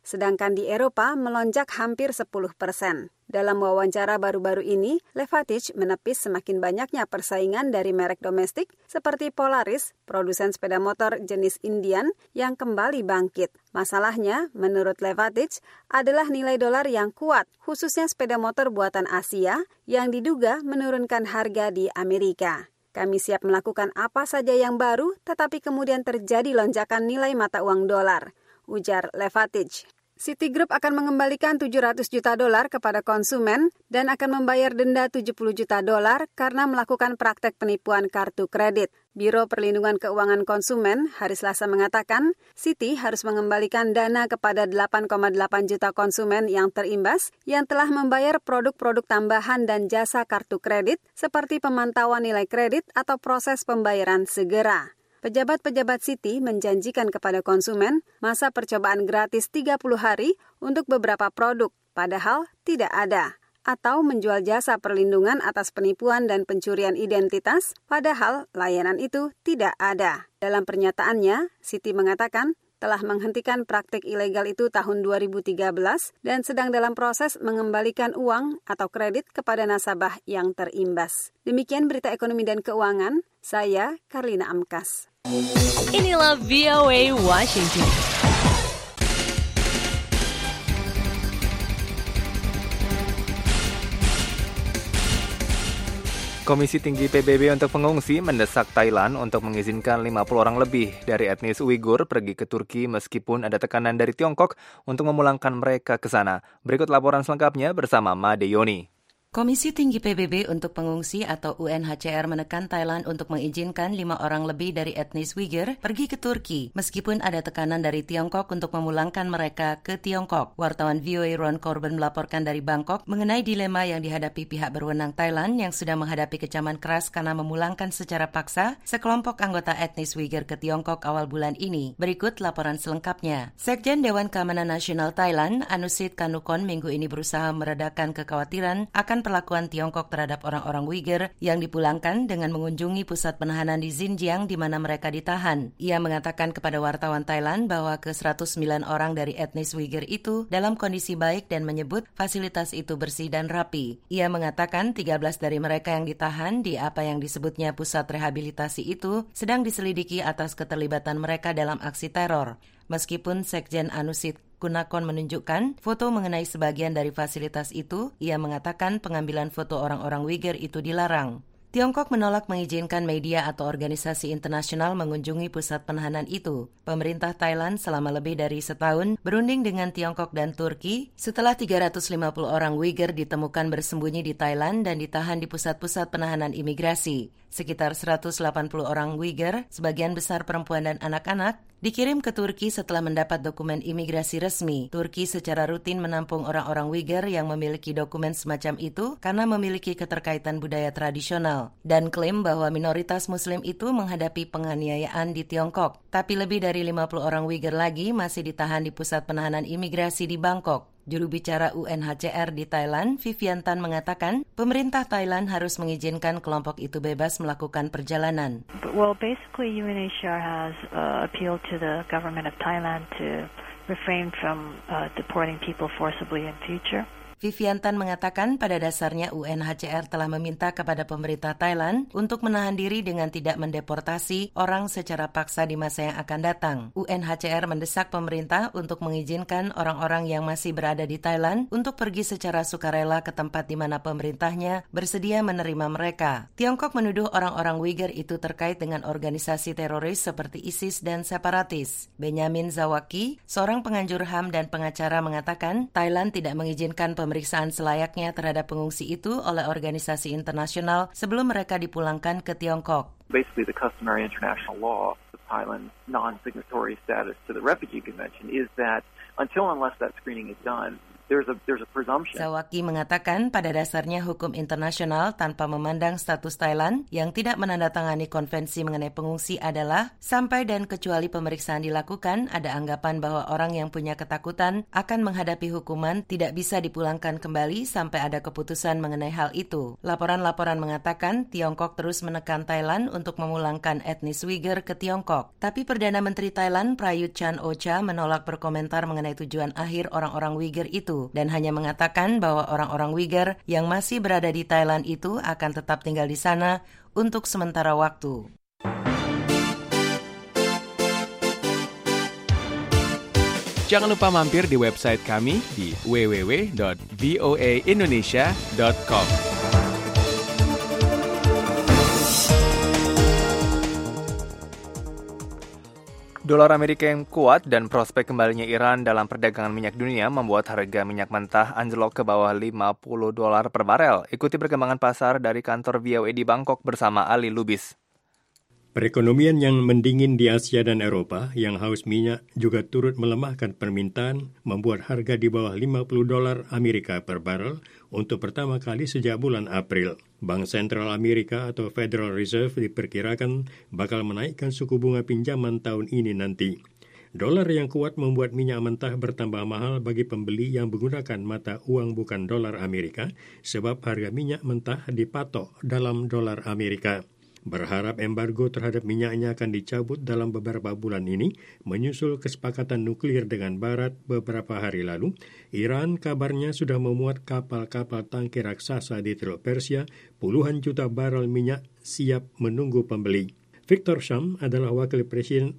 sedangkan di Eropa melonjak hampir 10%. Dalam wawancara baru-baru ini, Levatich menepis semakin banyaknya persaingan dari merek domestik seperti Polaris, produsen sepeda motor jenis Indian yang kembali bangkit. Masalahnya, menurut Levatich, adalah nilai dolar yang kuat, khususnya sepeda motor buatan Asia yang diduga menurunkan harga di Amerika. Kami siap melakukan apa saja yang baru, tetapi kemudian terjadi lonjakan nilai mata uang dolar, ujar Levatich. Citigroup akan mengembalikan $700 juta kepada konsumen dan akan membayar denda $70 juta karena melakukan praktek penipuan kartu kredit. Biro Perlindungan Keuangan Konsumen hari Selasa mengatakan, Citi harus mengembalikan dana kepada 8,8 juta konsumen yang terimbas yang telah membayar produk-produk tambahan dan jasa kartu kredit seperti pemantauan nilai kredit atau proses pembayaran segera. Pejabat-pejabat Citi menjanjikan kepada konsumen masa percobaan gratis 30 hari untuk beberapa produk, padahal tidak ada. Atau menjual jasa perlindungan atas penipuan dan pencurian identitas, padahal layanan itu tidak ada. Dalam pernyataannya, Citi mengatakan telah menghentikan praktik ilegal itu tahun 2013 dan sedang dalam proses mengembalikan uang atau kredit kepada nasabah yang terimbas. Demikian berita ekonomi dan keuangan, saya Karlina Amkas. Inilah VOA Washington. Komisi Tinggi PBB untuk Pengungsi mendesak Thailand untuk mengizinkan 50 orang lebih dari etnis Uighur pergi ke Turki meskipun ada tekanan dari Tiongkok untuk memulangkan mereka ke sana. Berikut laporan selengkapnya bersama Made Yoni. Komisi Tinggi PBB untuk Pengungsi atau UNHCR menekan Thailand untuk mengizinkan 5 orang lebih dari etnis Uighur pergi ke Turki, meskipun ada tekanan dari Tiongkok untuk memulangkan mereka ke Tiongkok. Wartawan VOA Ron Corbin melaporkan dari Bangkok mengenai dilema yang dihadapi pihak berwenang Thailand yang sedang menghadapi kecaman keras karena memulangkan secara paksa sekelompok anggota etnis Uighur ke Tiongkok awal bulan ini. Berikut laporan selengkapnya. Sekjen Dewan Keamanan Nasional Thailand, Anusit Kanukon, minggu ini berusaha meredakan kekhawatiran akan perlakuan Tiongkok terhadap orang-orang Uighur yang dipulangkan dengan mengunjungi pusat penahanan di Xinjiang di mana mereka ditahan. Ia mengatakan kepada wartawan Thailand bahwa ke-109 orang dari etnis Uighur itu dalam kondisi baik dan menyebut fasilitas itu bersih dan rapi. Ia mengatakan 13 dari mereka yang ditahan di apa yang disebutnya pusat rehabilitasi itu sedang diselidiki atas keterlibatan mereka dalam aksi teror. Meskipun Sekjen Anusit Kunakon menunjukkan foto mengenai sebagian dari fasilitas itu, ia mengatakan pengambilan foto orang-orang Uighur itu dilarang. Tiongkok menolak mengizinkan media atau organisasi internasional mengunjungi pusat penahanan itu. Pemerintah Thailand selama lebih dari setahun berunding dengan Tiongkok dan Turki setelah 350 orang Uighur ditemukan bersembunyi di Thailand dan ditahan di pusat-pusat penahanan imigrasi. Sekitar 180 orang Uighur, sebagian besar perempuan dan anak-anak, dikirim ke Turki setelah mendapat dokumen imigrasi resmi. Turki secara rutin menampung orang-orang Uighur yang memiliki dokumen semacam itu karena memiliki keterkaitan budaya tradisional dan klaim bahwa minoritas Muslim itu menghadapi penganiayaan di Tiongkok. Tapi lebih dari 50 orang Uighur lagi masih ditahan di pusat penahanan imigrasi di Bangkok. Juru bicara UNHCR di Thailand, Vivian Tan, mengatakan pemerintah Thailand harus mengizinkan kelompok itu bebas melakukan perjalanan. Well, basically UNHCR has appealed to the government of Thailand to refrain from deporting people forcibly in future. Vivian Tan mengatakan pada dasarnya UNHCR telah meminta kepada pemerintah Thailand untuk menahan diri dengan tidak mendeportasi orang secara paksa di masa yang akan datang. UNHCR mendesak pemerintah untuk mengizinkan orang-orang yang masih berada di Thailand untuk pergi secara sukarela ke tempat di mana pemerintahnya bersedia menerima mereka. Tiongkok menuduh orang-orang Uighur itu terkait dengan organisasi teroris seperti ISIS dan separatis. Benjamin Zawaki, seorang penganjur HAM dan pengacara, mengatakan Thailand tidak mengizinkan pemeriksaan selayaknya terhadap pengungsi itu oleh organisasi internasional sebelum mereka dipulangkan ke Tiongkok. Basically, the customary international law of Thailand's non-signatory status to the Refugee Convention is that until unless that screening is done, there's a presumption. Sawaki mengatakan pada dasarnya hukum internasional tanpa memandang status Thailand yang tidak menandatangani konvensi mengenai pengungsi adalah sampai dan kecuali pemeriksaan dilakukan, ada anggapan bahwa orang yang punya ketakutan akan menghadapi hukuman tidak bisa dipulangkan kembali sampai ada keputusan mengenai hal itu. Laporan-laporan mengatakan Tiongkok terus menekan Thailand untuk memulangkan etnis Uyghur ke Tiongkok. Tapi Perdana Menteri Thailand Prayut Chan-o-cha menolak berkomentar mengenai tujuan akhir orang-orang Uyghur itu dan hanya mengatakan bahwa orang-orang Uyghur yang masih berada di Thailand itu akan tetap tinggal di sana untuk sementara waktu. Jangan lupa mampir di website kami di www.voaindonesia.com. Dolar Amerika yang kuat dan prospek kembalinya Iran dalam perdagangan minyak dunia membuat harga minyak mentah anjlok ke bawah $50 per barel. Ikuti perkembangan pasar dari kantor VOA di Bangkok bersama Ali Lubis. Perekonomian yang mendingin di Asia dan Eropa yang haus minyak juga turut melemahkan permintaan, membuat harga di bawah $50 Amerika per barel untuk pertama kali sejak bulan April. Bank Sentral Amerika atau Federal Reserve diperkirakan bakal menaikkan suku bunga pinjaman tahun ini nanti. Dolar yang kuat membuat minyak mentah bertambah mahal bagi pembeli yang menggunakan mata uang bukan dolar Amerika sebab harga minyak mentah dipatok dalam dolar Amerika. Berharap embargo terhadap minyaknya akan dicabut dalam beberapa bulan ini, menyusul kesepakatan nuklir dengan Barat beberapa hari lalu. Iran kabarnya sudah memuat kapal-kapal tangki raksasa di Teluk Persia, puluhan juta barel minyak siap menunggu pembeli. Victor Sham adalah wakil presiden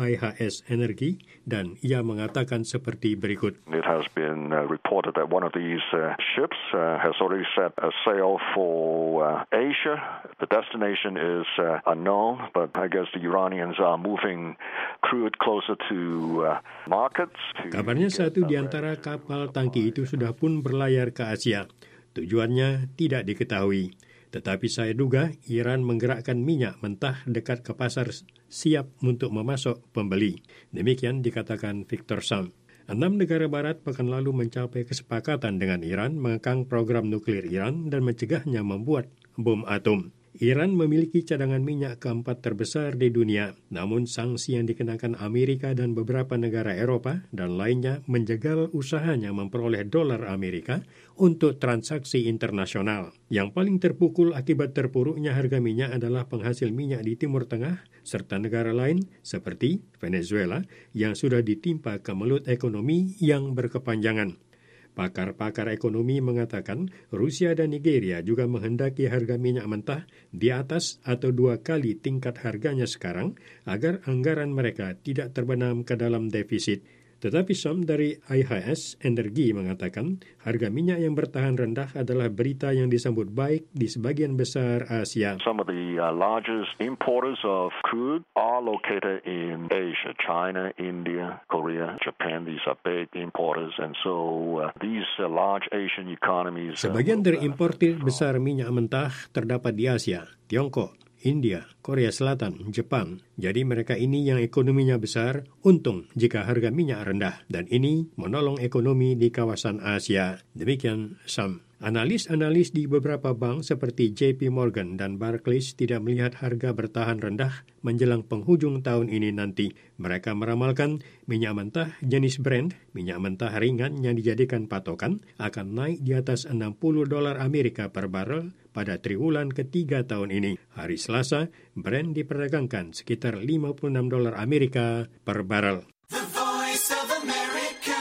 IHS Energi dan ia mengatakan seperti berikut. It has been reported that one of these ships has already set a sail for Asia. The destination is unknown, but I guess the Iranians are moving crude closer to markets. Kabarnya satu di antara kapal tangki itu sudah pun berlayar ke Asia. Tujuannya tidak diketahui. Tetapi saya duga Iran menggerakkan minyak mentah dekat ke pasar siap untuk memasok pembeli. Demikian dikatakan Victor Sam. 6 negara barat pekan lalu mencapai kesepakatan dengan Iran mengekang program nuklir Iran dan mencegahnya membuat bom atom. Iran memiliki cadangan minyak keempat terbesar di dunia, namun sanksi yang dikenakan Amerika dan beberapa negara Eropa dan lainnya menjegal usahanya memperoleh dolar Amerika untuk transaksi internasional. Yang paling terpukul akibat terpuruknya harga minyak adalah penghasil minyak di Timur Tengah serta negara lain seperti Venezuela yang sudah ditimpa kemelut ekonomi yang berkepanjangan. Pakar-pakar ekonomi mengatakan Rusia dan Nigeria juga menghendaki harga minyak mentah di atas atau 2 kali tingkat harganya sekarang agar anggaran mereka tidak terbenam ke dalam defisit. Tetapi Sam dari IHS Energi mengatakan harga minyak yang bertahan rendah adalah berita yang disambut baik di sebagian besar Asia. Some of the largest importers of crude are located in Asia, China, India, Korea, Japan. These are big importers, and so these large Asian economies. Sebagian dari importir besar minyak mentah terdapat di Asia, Tiongkok, India, Korea Selatan, Jepang. Jadi mereka ini yang ekonominya besar, untung jika harga minyak rendah. Dan ini menolong ekonomi di kawasan Asia. Demikian Sam. Analis-analis di beberapa bank seperti JP Morgan dan Barclays tidak melihat harga bertahan rendah menjelang penghujung tahun ini nanti. Mereka meramalkan minyak mentah jenis Brent, minyak mentah ringan yang dijadikan patokan, akan naik di atas $60 Amerika per barel pada triwulan ketiga tahun ini. Hari Selasa, Brent diperdagangkan sekitar $56 Amerika per barel. The Voice of America,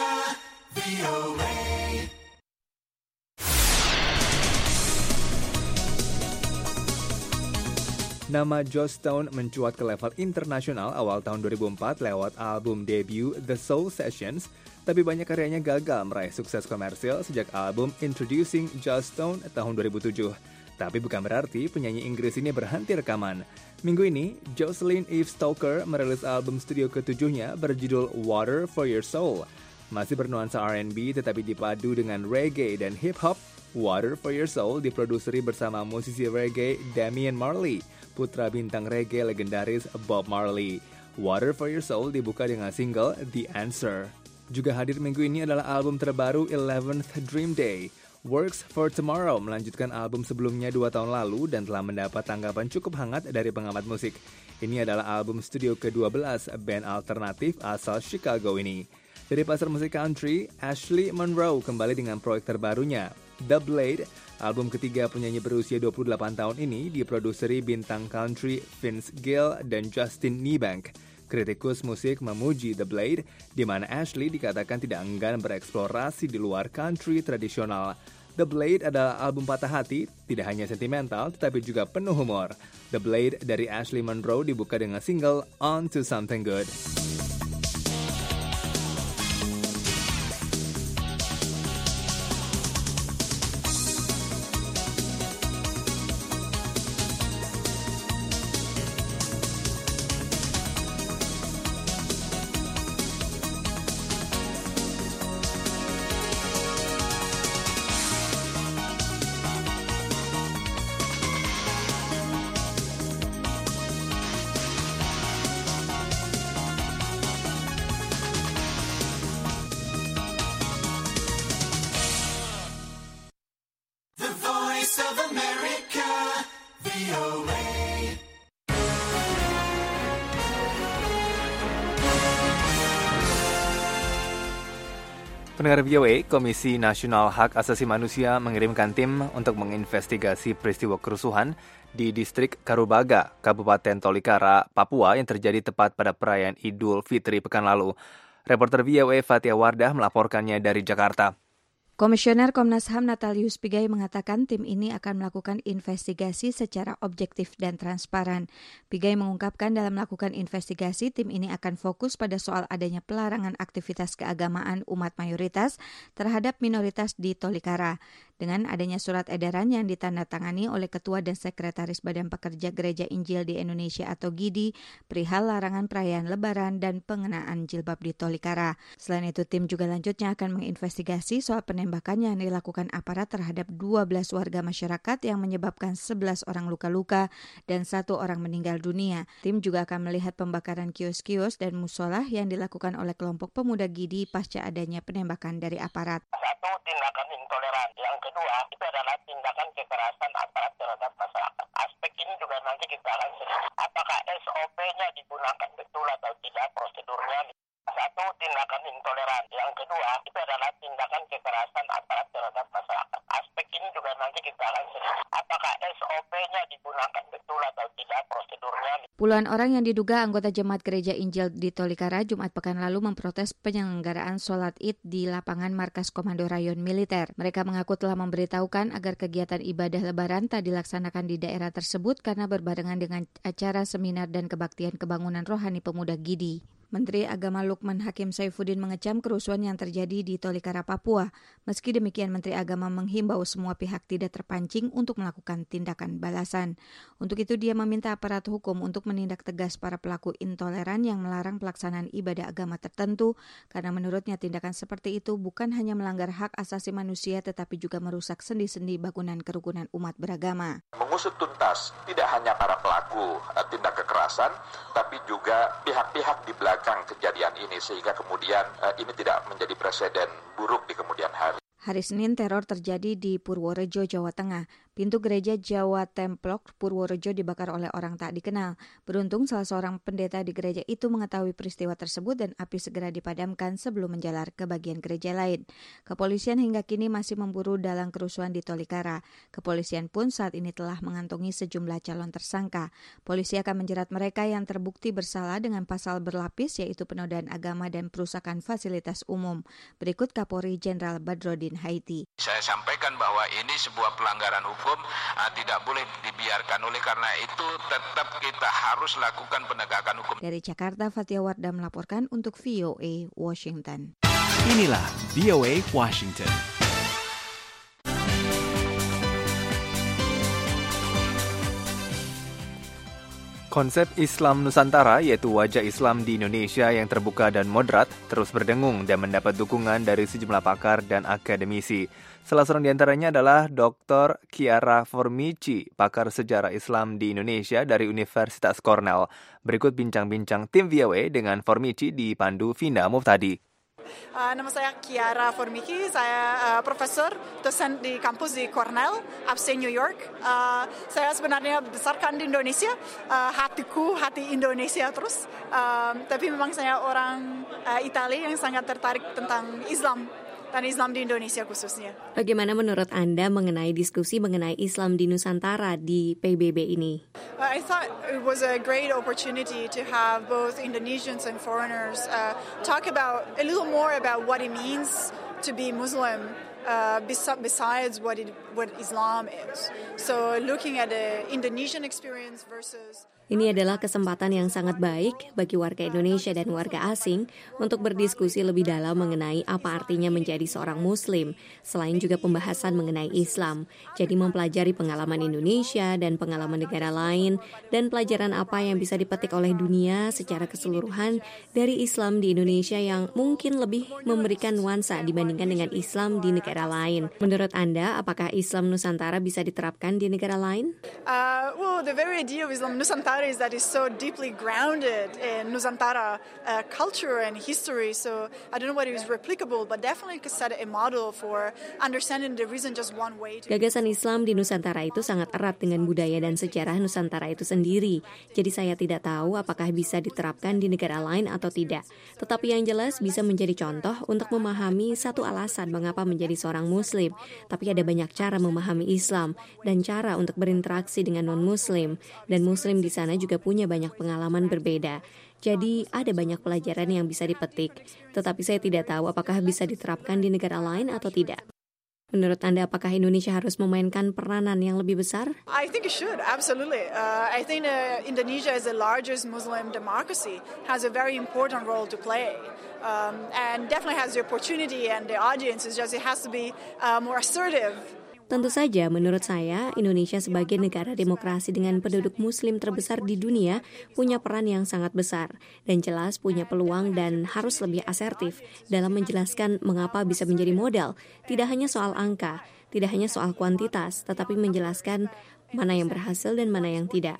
VOA. Nama Joss Stone mencuat ke level internasional awal tahun 2004 lewat album debut The Soul Sessions, tapi banyak karyanya gagal meraih sukses komersil sejak album Introducing Joss Stone tahun 2007. Tapi bukan berarti penyanyi Inggris ini berhenti rekaman. Minggu ini, Jocelyn Eve Stoker merilis album studio ke-7-nya berjudul Water for Your Soul. Masih bernuansa R&B tetapi dipadu dengan reggae dan hip-hop, Water for Your Soul diproduseri bersama musisi reggae Damian Marley, putra bintang reggae legendaris Bob Marley. Water for Your Soul dibuka dengan single The Answer. Juga hadir minggu ini adalah album terbaru 11th Dream Day. Works for Tomorrow melanjutkan album sebelumnya 2 tahun lalu dan telah mendapat tanggapan cukup hangat dari pengamat musik. Ini adalah album studio ke-12 band alternatif asal Chicago ini. Dari pasar musik country, Ashley Monroe kembali dengan proyek terbarunya, The Blade. Album ketiga penyanyi berusia 28 tahun ini diproduseri bintang country Vince Gill dan Justin Niebank. Kritikus musik memuji The Blade, di mana Ashley dikatakan tidak enggan bereksplorasi di luar country tradisional. The Blade adalah album patah hati, tidak hanya sentimental, tetapi juga penuh humor. The Blade dari Ashley Monroe dibuka dengan single On to Something Good. Pendengar VOA, Komisi Nasional Hak Asasi Manusia mengirimkan tim untuk menginvestigasi peristiwa kerusuhan di distrik Karubaga, Kabupaten Tolikara, Papua yang terjadi tepat pada perayaan Idul Fitri pekan lalu. Reporter VOA Fatia Wardah melaporkannya dari Jakarta. Komisioner Komnas HAM Natalius Pigai mengatakan tim ini akan melakukan investigasi secara objektif dan transparan. Pigai mengungkapkan dalam melakukan investigasi, tim ini akan fokus pada soal adanya pelarangan aktivitas keagamaan umat mayoritas terhadap minoritas di Tolikara. Dengan adanya surat edaran yang ditandatangani oleh Ketua dan Sekretaris Badan Pekerja Gereja Injil di Indonesia atau GIDI perihal larangan perayaan Lebaran dan pengenaan jilbab di Tolikara. Selain itu, tim juga lanjutnya akan menginvestigasi soal penembakan yang dilakukan aparat terhadap 12 warga masyarakat yang menyebabkan 11 orang luka-luka dan 1 orang meninggal dunia. Tim juga akan melihat pembakaran kios-kios dan musola yang dilakukan oleh kelompok pemuda GIDI pasca adanya penembakan dari aparat. Satu, tindakan intoleran. Yang kedua, itu adalah tindakan kekerasan aparat terhadap masyarakat. Aspek ini juga nanti kita akan selidiki. Apakah SOP-nya digunakan betul atau tidak, prosedurnya. Satu, tindakan intoleran. Yang kedua, itu adalah tindakan kekerasan aparat terhadap masyarakat. Aspek ini juga nanti kita akan selidiki. Apakah SOP-nya digunakan betul atau tidak, prosedurnya. Puluhan orang yang diduga anggota Jemaat Gereja Injil di Tolikara Jumat pekan lalu memprotes penyelenggaraan sholat Id di lapangan Markas Komando Rayon Militer. Mereka mengaku telah memberitahukan agar kegiatan ibadah Lebaran tak dilaksanakan di daerah tersebut karena berbarengan dengan acara seminar dan kebaktian kebangunan rohani pemuda GIDI. Menteri Agama Lukman Hakim Saifuddin mengecam kerusuhan yang terjadi di Tolikara, Papua. Meski demikian, Menteri Agama menghimbau semua pihak tidak terpancing untuk melakukan tindakan balasan. Untuk itu, dia meminta aparat hukum untuk menindak tegas para pelaku intoleran yang melarang pelaksanaan ibadah agama tertentu, karena menurutnya tindakan seperti itu bukan hanya melanggar hak asasi manusia, tetapi juga merusak sendi-sendi bangunan kerukunan umat beragama. Mengusut tuntas tidak hanya para pelaku tindak kekerasan, tapi juga pihak-pihak di belakang kejadian ini, sehingga kemudian ini tidak menjadi presiden buruk di kemudian hari. Hari Senin teror terjadi di Purworejo, Jawa Tengah. Pintu gereja Jawa Templok Purworejo dibakar oleh orang tak dikenal. Beruntung salah seorang pendeta di gereja itu mengetahui peristiwa tersebut dan api segera dipadamkan sebelum menjalar ke bagian gereja lain. Kepolisian hingga kini masih memburu dalang kerusuhan di Tolikara. Kepolisian pun saat ini telah mengantongi sejumlah calon tersangka. Polisi akan menjerat mereka yang terbukti bersalah dengan pasal berlapis, yaitu penodaan agama dan perusakan fasilitas umum. Berikut Kapolri Jenderal Badrodin Haiti. Saya sampaikan bahwa ini sebuah pelanggaran hukum, tidak boleh dibiarkan. Oleh karena itu tetap kita harus lakukan penegakan hukum. Dari Jakarta, Fatia Wardah melaporkan untuk VOA Washington. Inilah VOA Washington. Konsep Islam Nusantara, yaitu wajah Islam di Indonesia yang terbuka dan moderat, terus berdengung dan mendapat dukungan dari sejumlah pakar dan akademisi. Salah seorang diantaranya adalah Dr. Chiara Formici, pakar sejarah Islam di Indonesia dari Universitas Cornell. Berikut bincang-bincang tim VOA dengan Formici dipandu Vinda Muftadi. Nama saya Chiara Formiki, saya profesor dosen di kampus di Cornell, upstate New York. Saya sebenarnya besarkan di Indonesia, hatiku hati Indonesia terus. Tapi memang saya orang Italia yang sangat tertarik tentang Islam. Dan Islam di Indonesia khususnya. Bagaimana menurut Anda mengenai diskusi mengenai Islam di Nusantara di PBB ini? I thought it was a great opportunity to have both Indonesians and foreigners talk about a little more about what it means to be Muslim. Besides what Islam is. So looking at the Indonesian experience versus Ini adalah kesempatan yang sangat baik bagi warga Indonesia dan warga asing untuk berdiskusi lebih dalam mengenai apa artinya menjadi seorang Muslim, selain juga pembahasan mengenai Islam. Jadi mempelajari pengalaman Indonesia dan pengalaman negara lain, dan pelajaran apa yang bisa dipetik oleh dunia secara keseluruhan dari Islam di Indonesia yang mungkin lebih memberikan nuansa dibandingkan dengan Islam di negara lain. Menurut Anda, apakah Islam Nusantara bisa diterapkan di negara lain? Well, the very idea of Islam Nusantara is that it's so deeply grounded in Nusantara culture and history. So I don't know whether it's replicable, but definitely could set a model for understanding the reason just one way. Gagasan Islam di Nusantara itu sangat erat dengan budaya dan sejarah Nusantara itu sendiri. Jadi saya tidak tahu apakah bisa diterapkan di negara lain atau tidak. Tetapi yang jelas bisa menjadi contoh untuk memahami satu alasan mengapa menjadi seorang Muslim. Tapi ada banyak cara memahami Islam dan cara untuk berinteraksi dengan non-Muslim. Dan Muslim di sana juga punya banyak pengalaman berbeda. Jadi ada banyak pelajaran yang bisa dipetik. Tetapi saya tidak tahu apakah bisa diterapkan di negara lain atau tidak. Menurut Anda, apakah Indonesia harus memainkan peranan yang lebih besar? I think it should, absolutely. I think Indonesia as the largest Muslim democracy has a very important role to play. And definitely has the opportunity and the audience is just it has to be more assertive. Tentu saja, menurut saya, Indonesia sebagai negara demokrasi dengan penduduk Muslim terbesar di dunia punya peran yang sangat besar dan jelas punya peluang dan harus lebih asertif dalam menjelaskan mengapa bisa menjadi modal. Tidak hanya soal angka, tidak hanya soal kuantitas, tetapi menjelaskan mana yang berhasil dan mana yang tidak.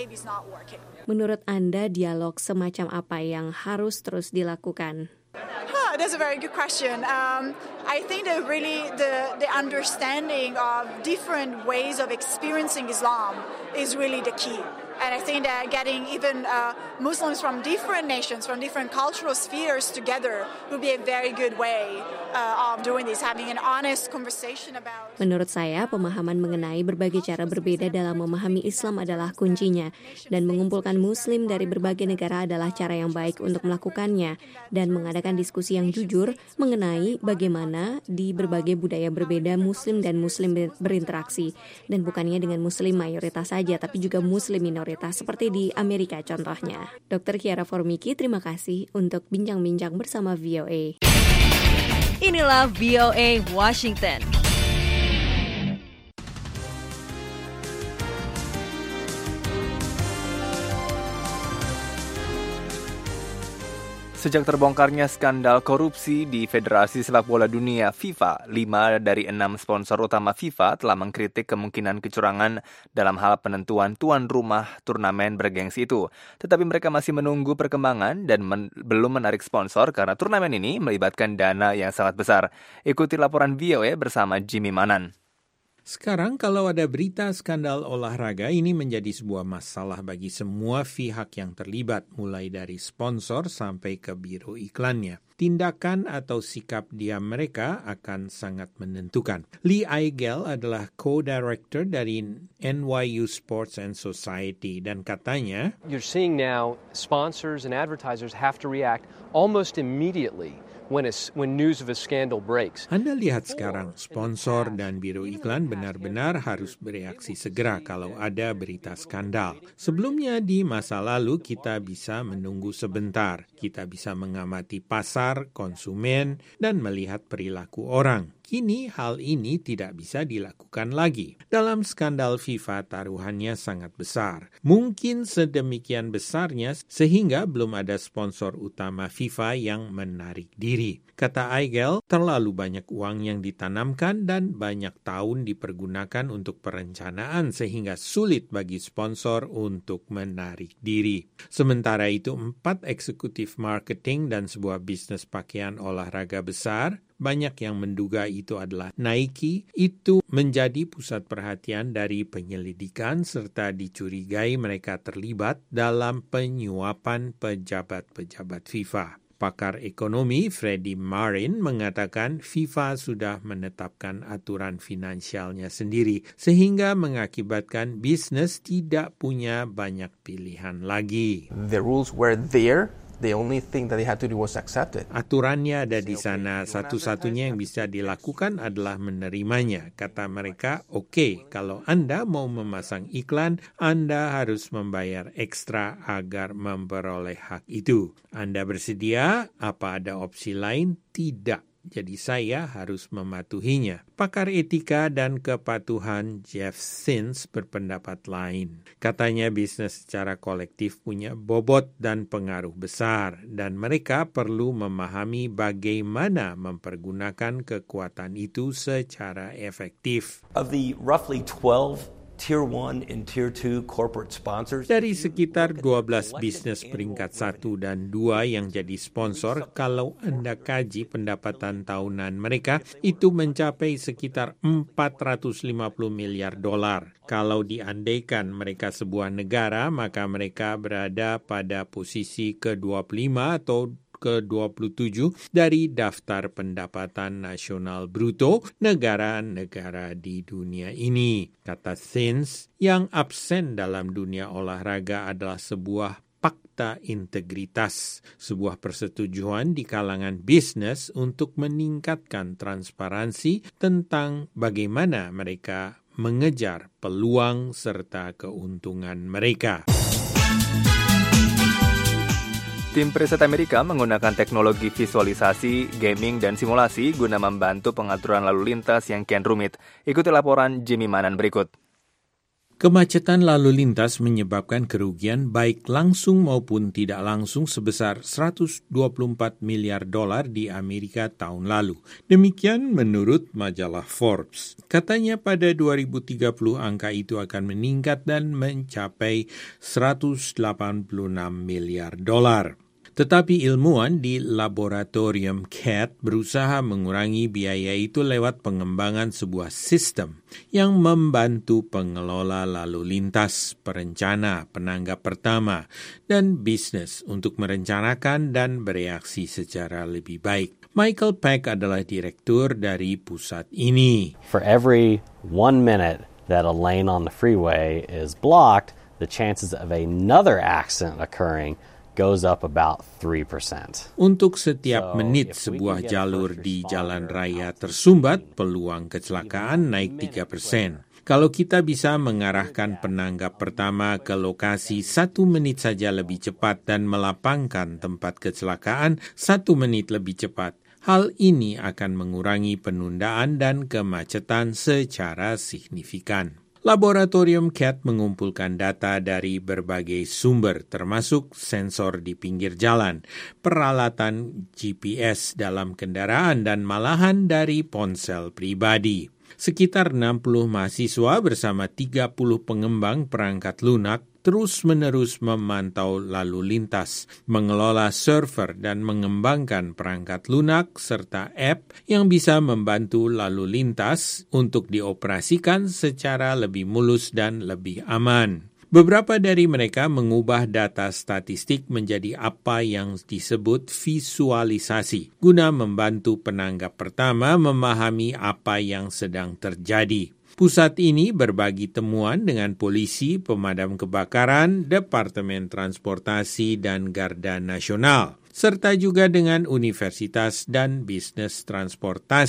Menurut Anda, dialog semacam apa yang harus terus dilakukan? That's a very good question. I think that really the understanding of different ways of experiencing Islam is really the key. And I think that getting even Muslims from different nations, from different cultural spheres together would be a very good way of doing this, having an honest conversation about. Menurut saya, pemahaman mengenai berbagai cara berbeda dalam memahami Islam adalah kuncinya, dan mengumpulkan Muslim dari berbagai negara adalah cara yang baik untuk melakukannya, dan mengadakan diskusi yang jujur mengenai bagaimana di berbagai budaya berbeda Muslim dan Muslim berinteraksi, dan bukannya dengan Muslim mayoritas saja, tapi juga Muslim minoritas. Seperti di Amerika contohnya. Dr. Chiara Formiki, terima kasih untuk bincang-bincang bersama VOA. Inilah VOA Washington. Sejak terbongkarnya skandal korupsi di Federasi Sepak Bola Dunia FIFA, 5 dari 6 sponsor utama FIFA telah mengkritik kemungkinan kecurangan dalam hal penentuan tuan rumah turnamen bergengsi itu. Tetapi mereka masih menunggu perkembangan dan belum menarik sponsor karena turnamen ini melibatkan dana yang sangat besar. Ikuti laporan VOA bersama Jimmy Manan. Sekarang kalau ada berita skandal olahraga, ini menjadi sebuah masalah bagi semua pihak yang terlibat, mulai dari sponsor sampai ke biro iklannya. Tindakan atau sikap diam mereka akan sangat menentukan. Lee Eigel adalah co-director dari NYU Sports and Society dan katanya, "You're seeing now sponsors and advertisers have to react almost immediately when news of a scandal breaks." Anda lihat sekarang, sponsor dan biro iklan benar-benar harus bereaksi segera kalau ada berita skandal. Sebelumnya di masa lalu kita bisa menunggu sebentar. Kita bisa mengamati pasar, konsumen, dan melihat perilaku orang. Kini hal ini tidak bisa dilakukan lagi. Dalam skandal FIFA, taruhannya sangat besar. Mungkin sedemikian besarnya sehingga belum ada sponsor utama FIFA yang menarik diri. Kata Eigel, terlalu banyak uang yang ditanamkan dan banyak tahun dipergunakan untuk perencanaan sehingga sulit bagi sponsor untuk menarik diri. Sementara itu, 4 eksekutif marketing dan sebuah bisnis pakaian olahraga besar, banyak yang menduga itu adalah Nike, itu menjadi pusat perhatian dari penyelidikan serta dicurigai mereka terlibat dalam penyuapan pejabat-pejabat FIFA. Pakar ekonomi Freddie Marin mengatakan FIFA sudah menetapkan aturan finansialnya sendiri sehingga mengakibatkan bisnis tidak punya banyak pilihan lagi. The rules were there. The only thing that they had to do was accept it. Aturannya ada di sana, satu-satunya yang bisa dilakukan adalah menerimanya. Kata mereka, oke, kalau Anda mau memasang iklan, Anda harus membayar ekstra agar memperoleh hak itu. Anda bersedia? Apa ada opsi lain? Tidak. Jadi saya harus mematuhinya. Pakar etika dan kepatuhan Jeff Sins berpendapat lain. Katanya bisnis secara kolektif punya bobot dan pengaruh besar dan mereka perlu memahami bagaimana mempergunakan kekuatan itu secara efektif. Of the roughly 12 Tier 1 and Tier 2 corporate sponsors. Dari sekitar 12 bisnis peringkat 1 dan 2 yang jadi sponsor, kalau Anda kaji pendapatan tahunan mereka, itu mencapai sekitar 450 miliar dolar. Kalau diandaikan mereka sebuah negara, maka mereka berada pada posisi ke-25 atau ke-27 dari daftar pendapatan nasional bruto negara-negara di dunia ini. Kata Sins, yang absen dalam dunia olahraga adalah sebuah fakta integritas, sebuah persetujuan di kalangan bisnis untuk meningkatkan transparansi tentang bagaimana mereka mengejar peluang serta keuntungan mereka. Tim preset Amerika menggunakan teknologi visualisasi, gaming, dan simulasi guna membantu pengaturan lalu lintas yang kian rumit. Ikuti laporan Jimmy Manan berikut. Kemacetan lalu lintas menyebabkan kerugian baik langsung maupun tidak langsung sebesar 124 miliar dolar di Amerika tahun lalu. Demikian menurut majalah Forbes. Katanya pada 2030 angka itu akan meningkat dan mencapai 186 miliar dolar. Tetapi ilmuwan di laboratorium CAT berusaha mengurangi biaya itu lewat pengembangan sebuah sistem yang membantu pengelola lalu lintas, perencana, penanggap pertama, dan bisnis untuk merencanakan dan bereaksi secara lebih baik. Michael Peck adalah direktur dari pusat ini. For every 1 minute that a lane on the freeway is blocked, the chances of another accident occurring goes up about 3%. Untuk setiap menit sebuah jalur di jalan raya tersumbat, peluang kecelakaan naik 3%. Kalau kita bisa mengarahkan penanggap pertama ke lokasi 1 menit saja lebih cepat dan melapangkan tempat kecelakaan 1 menit lebih cepat, hal ini akan mengurangi penundaan dan kemacetan secara signifikan. Laboratorium CAT mengumpulkan data dari berbagai sumber, termasuk sensor di pinggir jalan, peralatan GPS dalam kendaraan, dan malahan dari ponsel pribadi. Sekitar 60 mahasiswa bersama 30 pengembang perangkat lunak terus-menerus memantau lalu lintas, mengelola server dan mengembangkan perangkat lunak serta app yang bisa membantu lalu lintas untuk dioperasikan secara lebih mulus dan lebih aman. Beberapa dari mereka mengubah data statistik menjadi apa yang disebut visualisasi, guna membantu penanggap pertama memahami apa yang sedang terjadi. Pusat ini berbagi temuan dengan polisi, pemadam kebakaran, Departemen Transportasi, dan Garda Nasional, serta juga dengan universitas dan bisnis transportasi.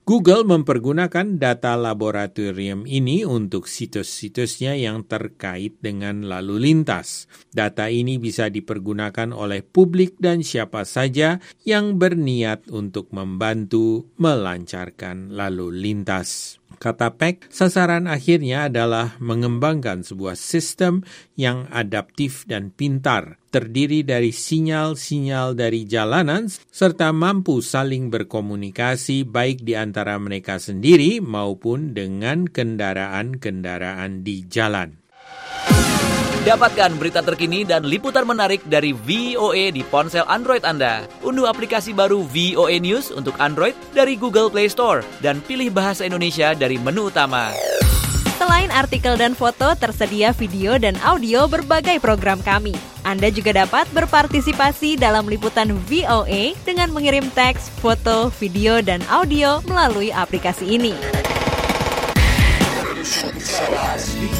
Google mempergunakan data laboratorium ini untuk situs-situsnya yang terkait dengan lalu lintas. Data ini bisa dipergunakan oleh publik dan siapa saja yang berniat untuk membantu melancarkan lalu lintas. Kata Peck, sasaran akhirnya adalah mengembangkan sebuah sistem yang adaptif dan pintar, terdiri dari sinyal-sinyal dari jalanan, serta mampu saling berkomunikasi baik di antara mereka sendiri maupun dengan kendaraan-kendaraan di jalan. Dapatkan berita terkini dan liputan menarik dari VOA di ponsel Android Anda. Unduh aplikasi baru VOA News untuk Android dari Google Play Store dan pilih bahasa Indonesia dari menu utama. Selain artikel dan foto, tersedia video dan audio berbagai program kami. Anda juga dapat berpartisipasi dalam liputan VOA dengan mengirim teks, foto, video, dan audio melalui aplikasi ini.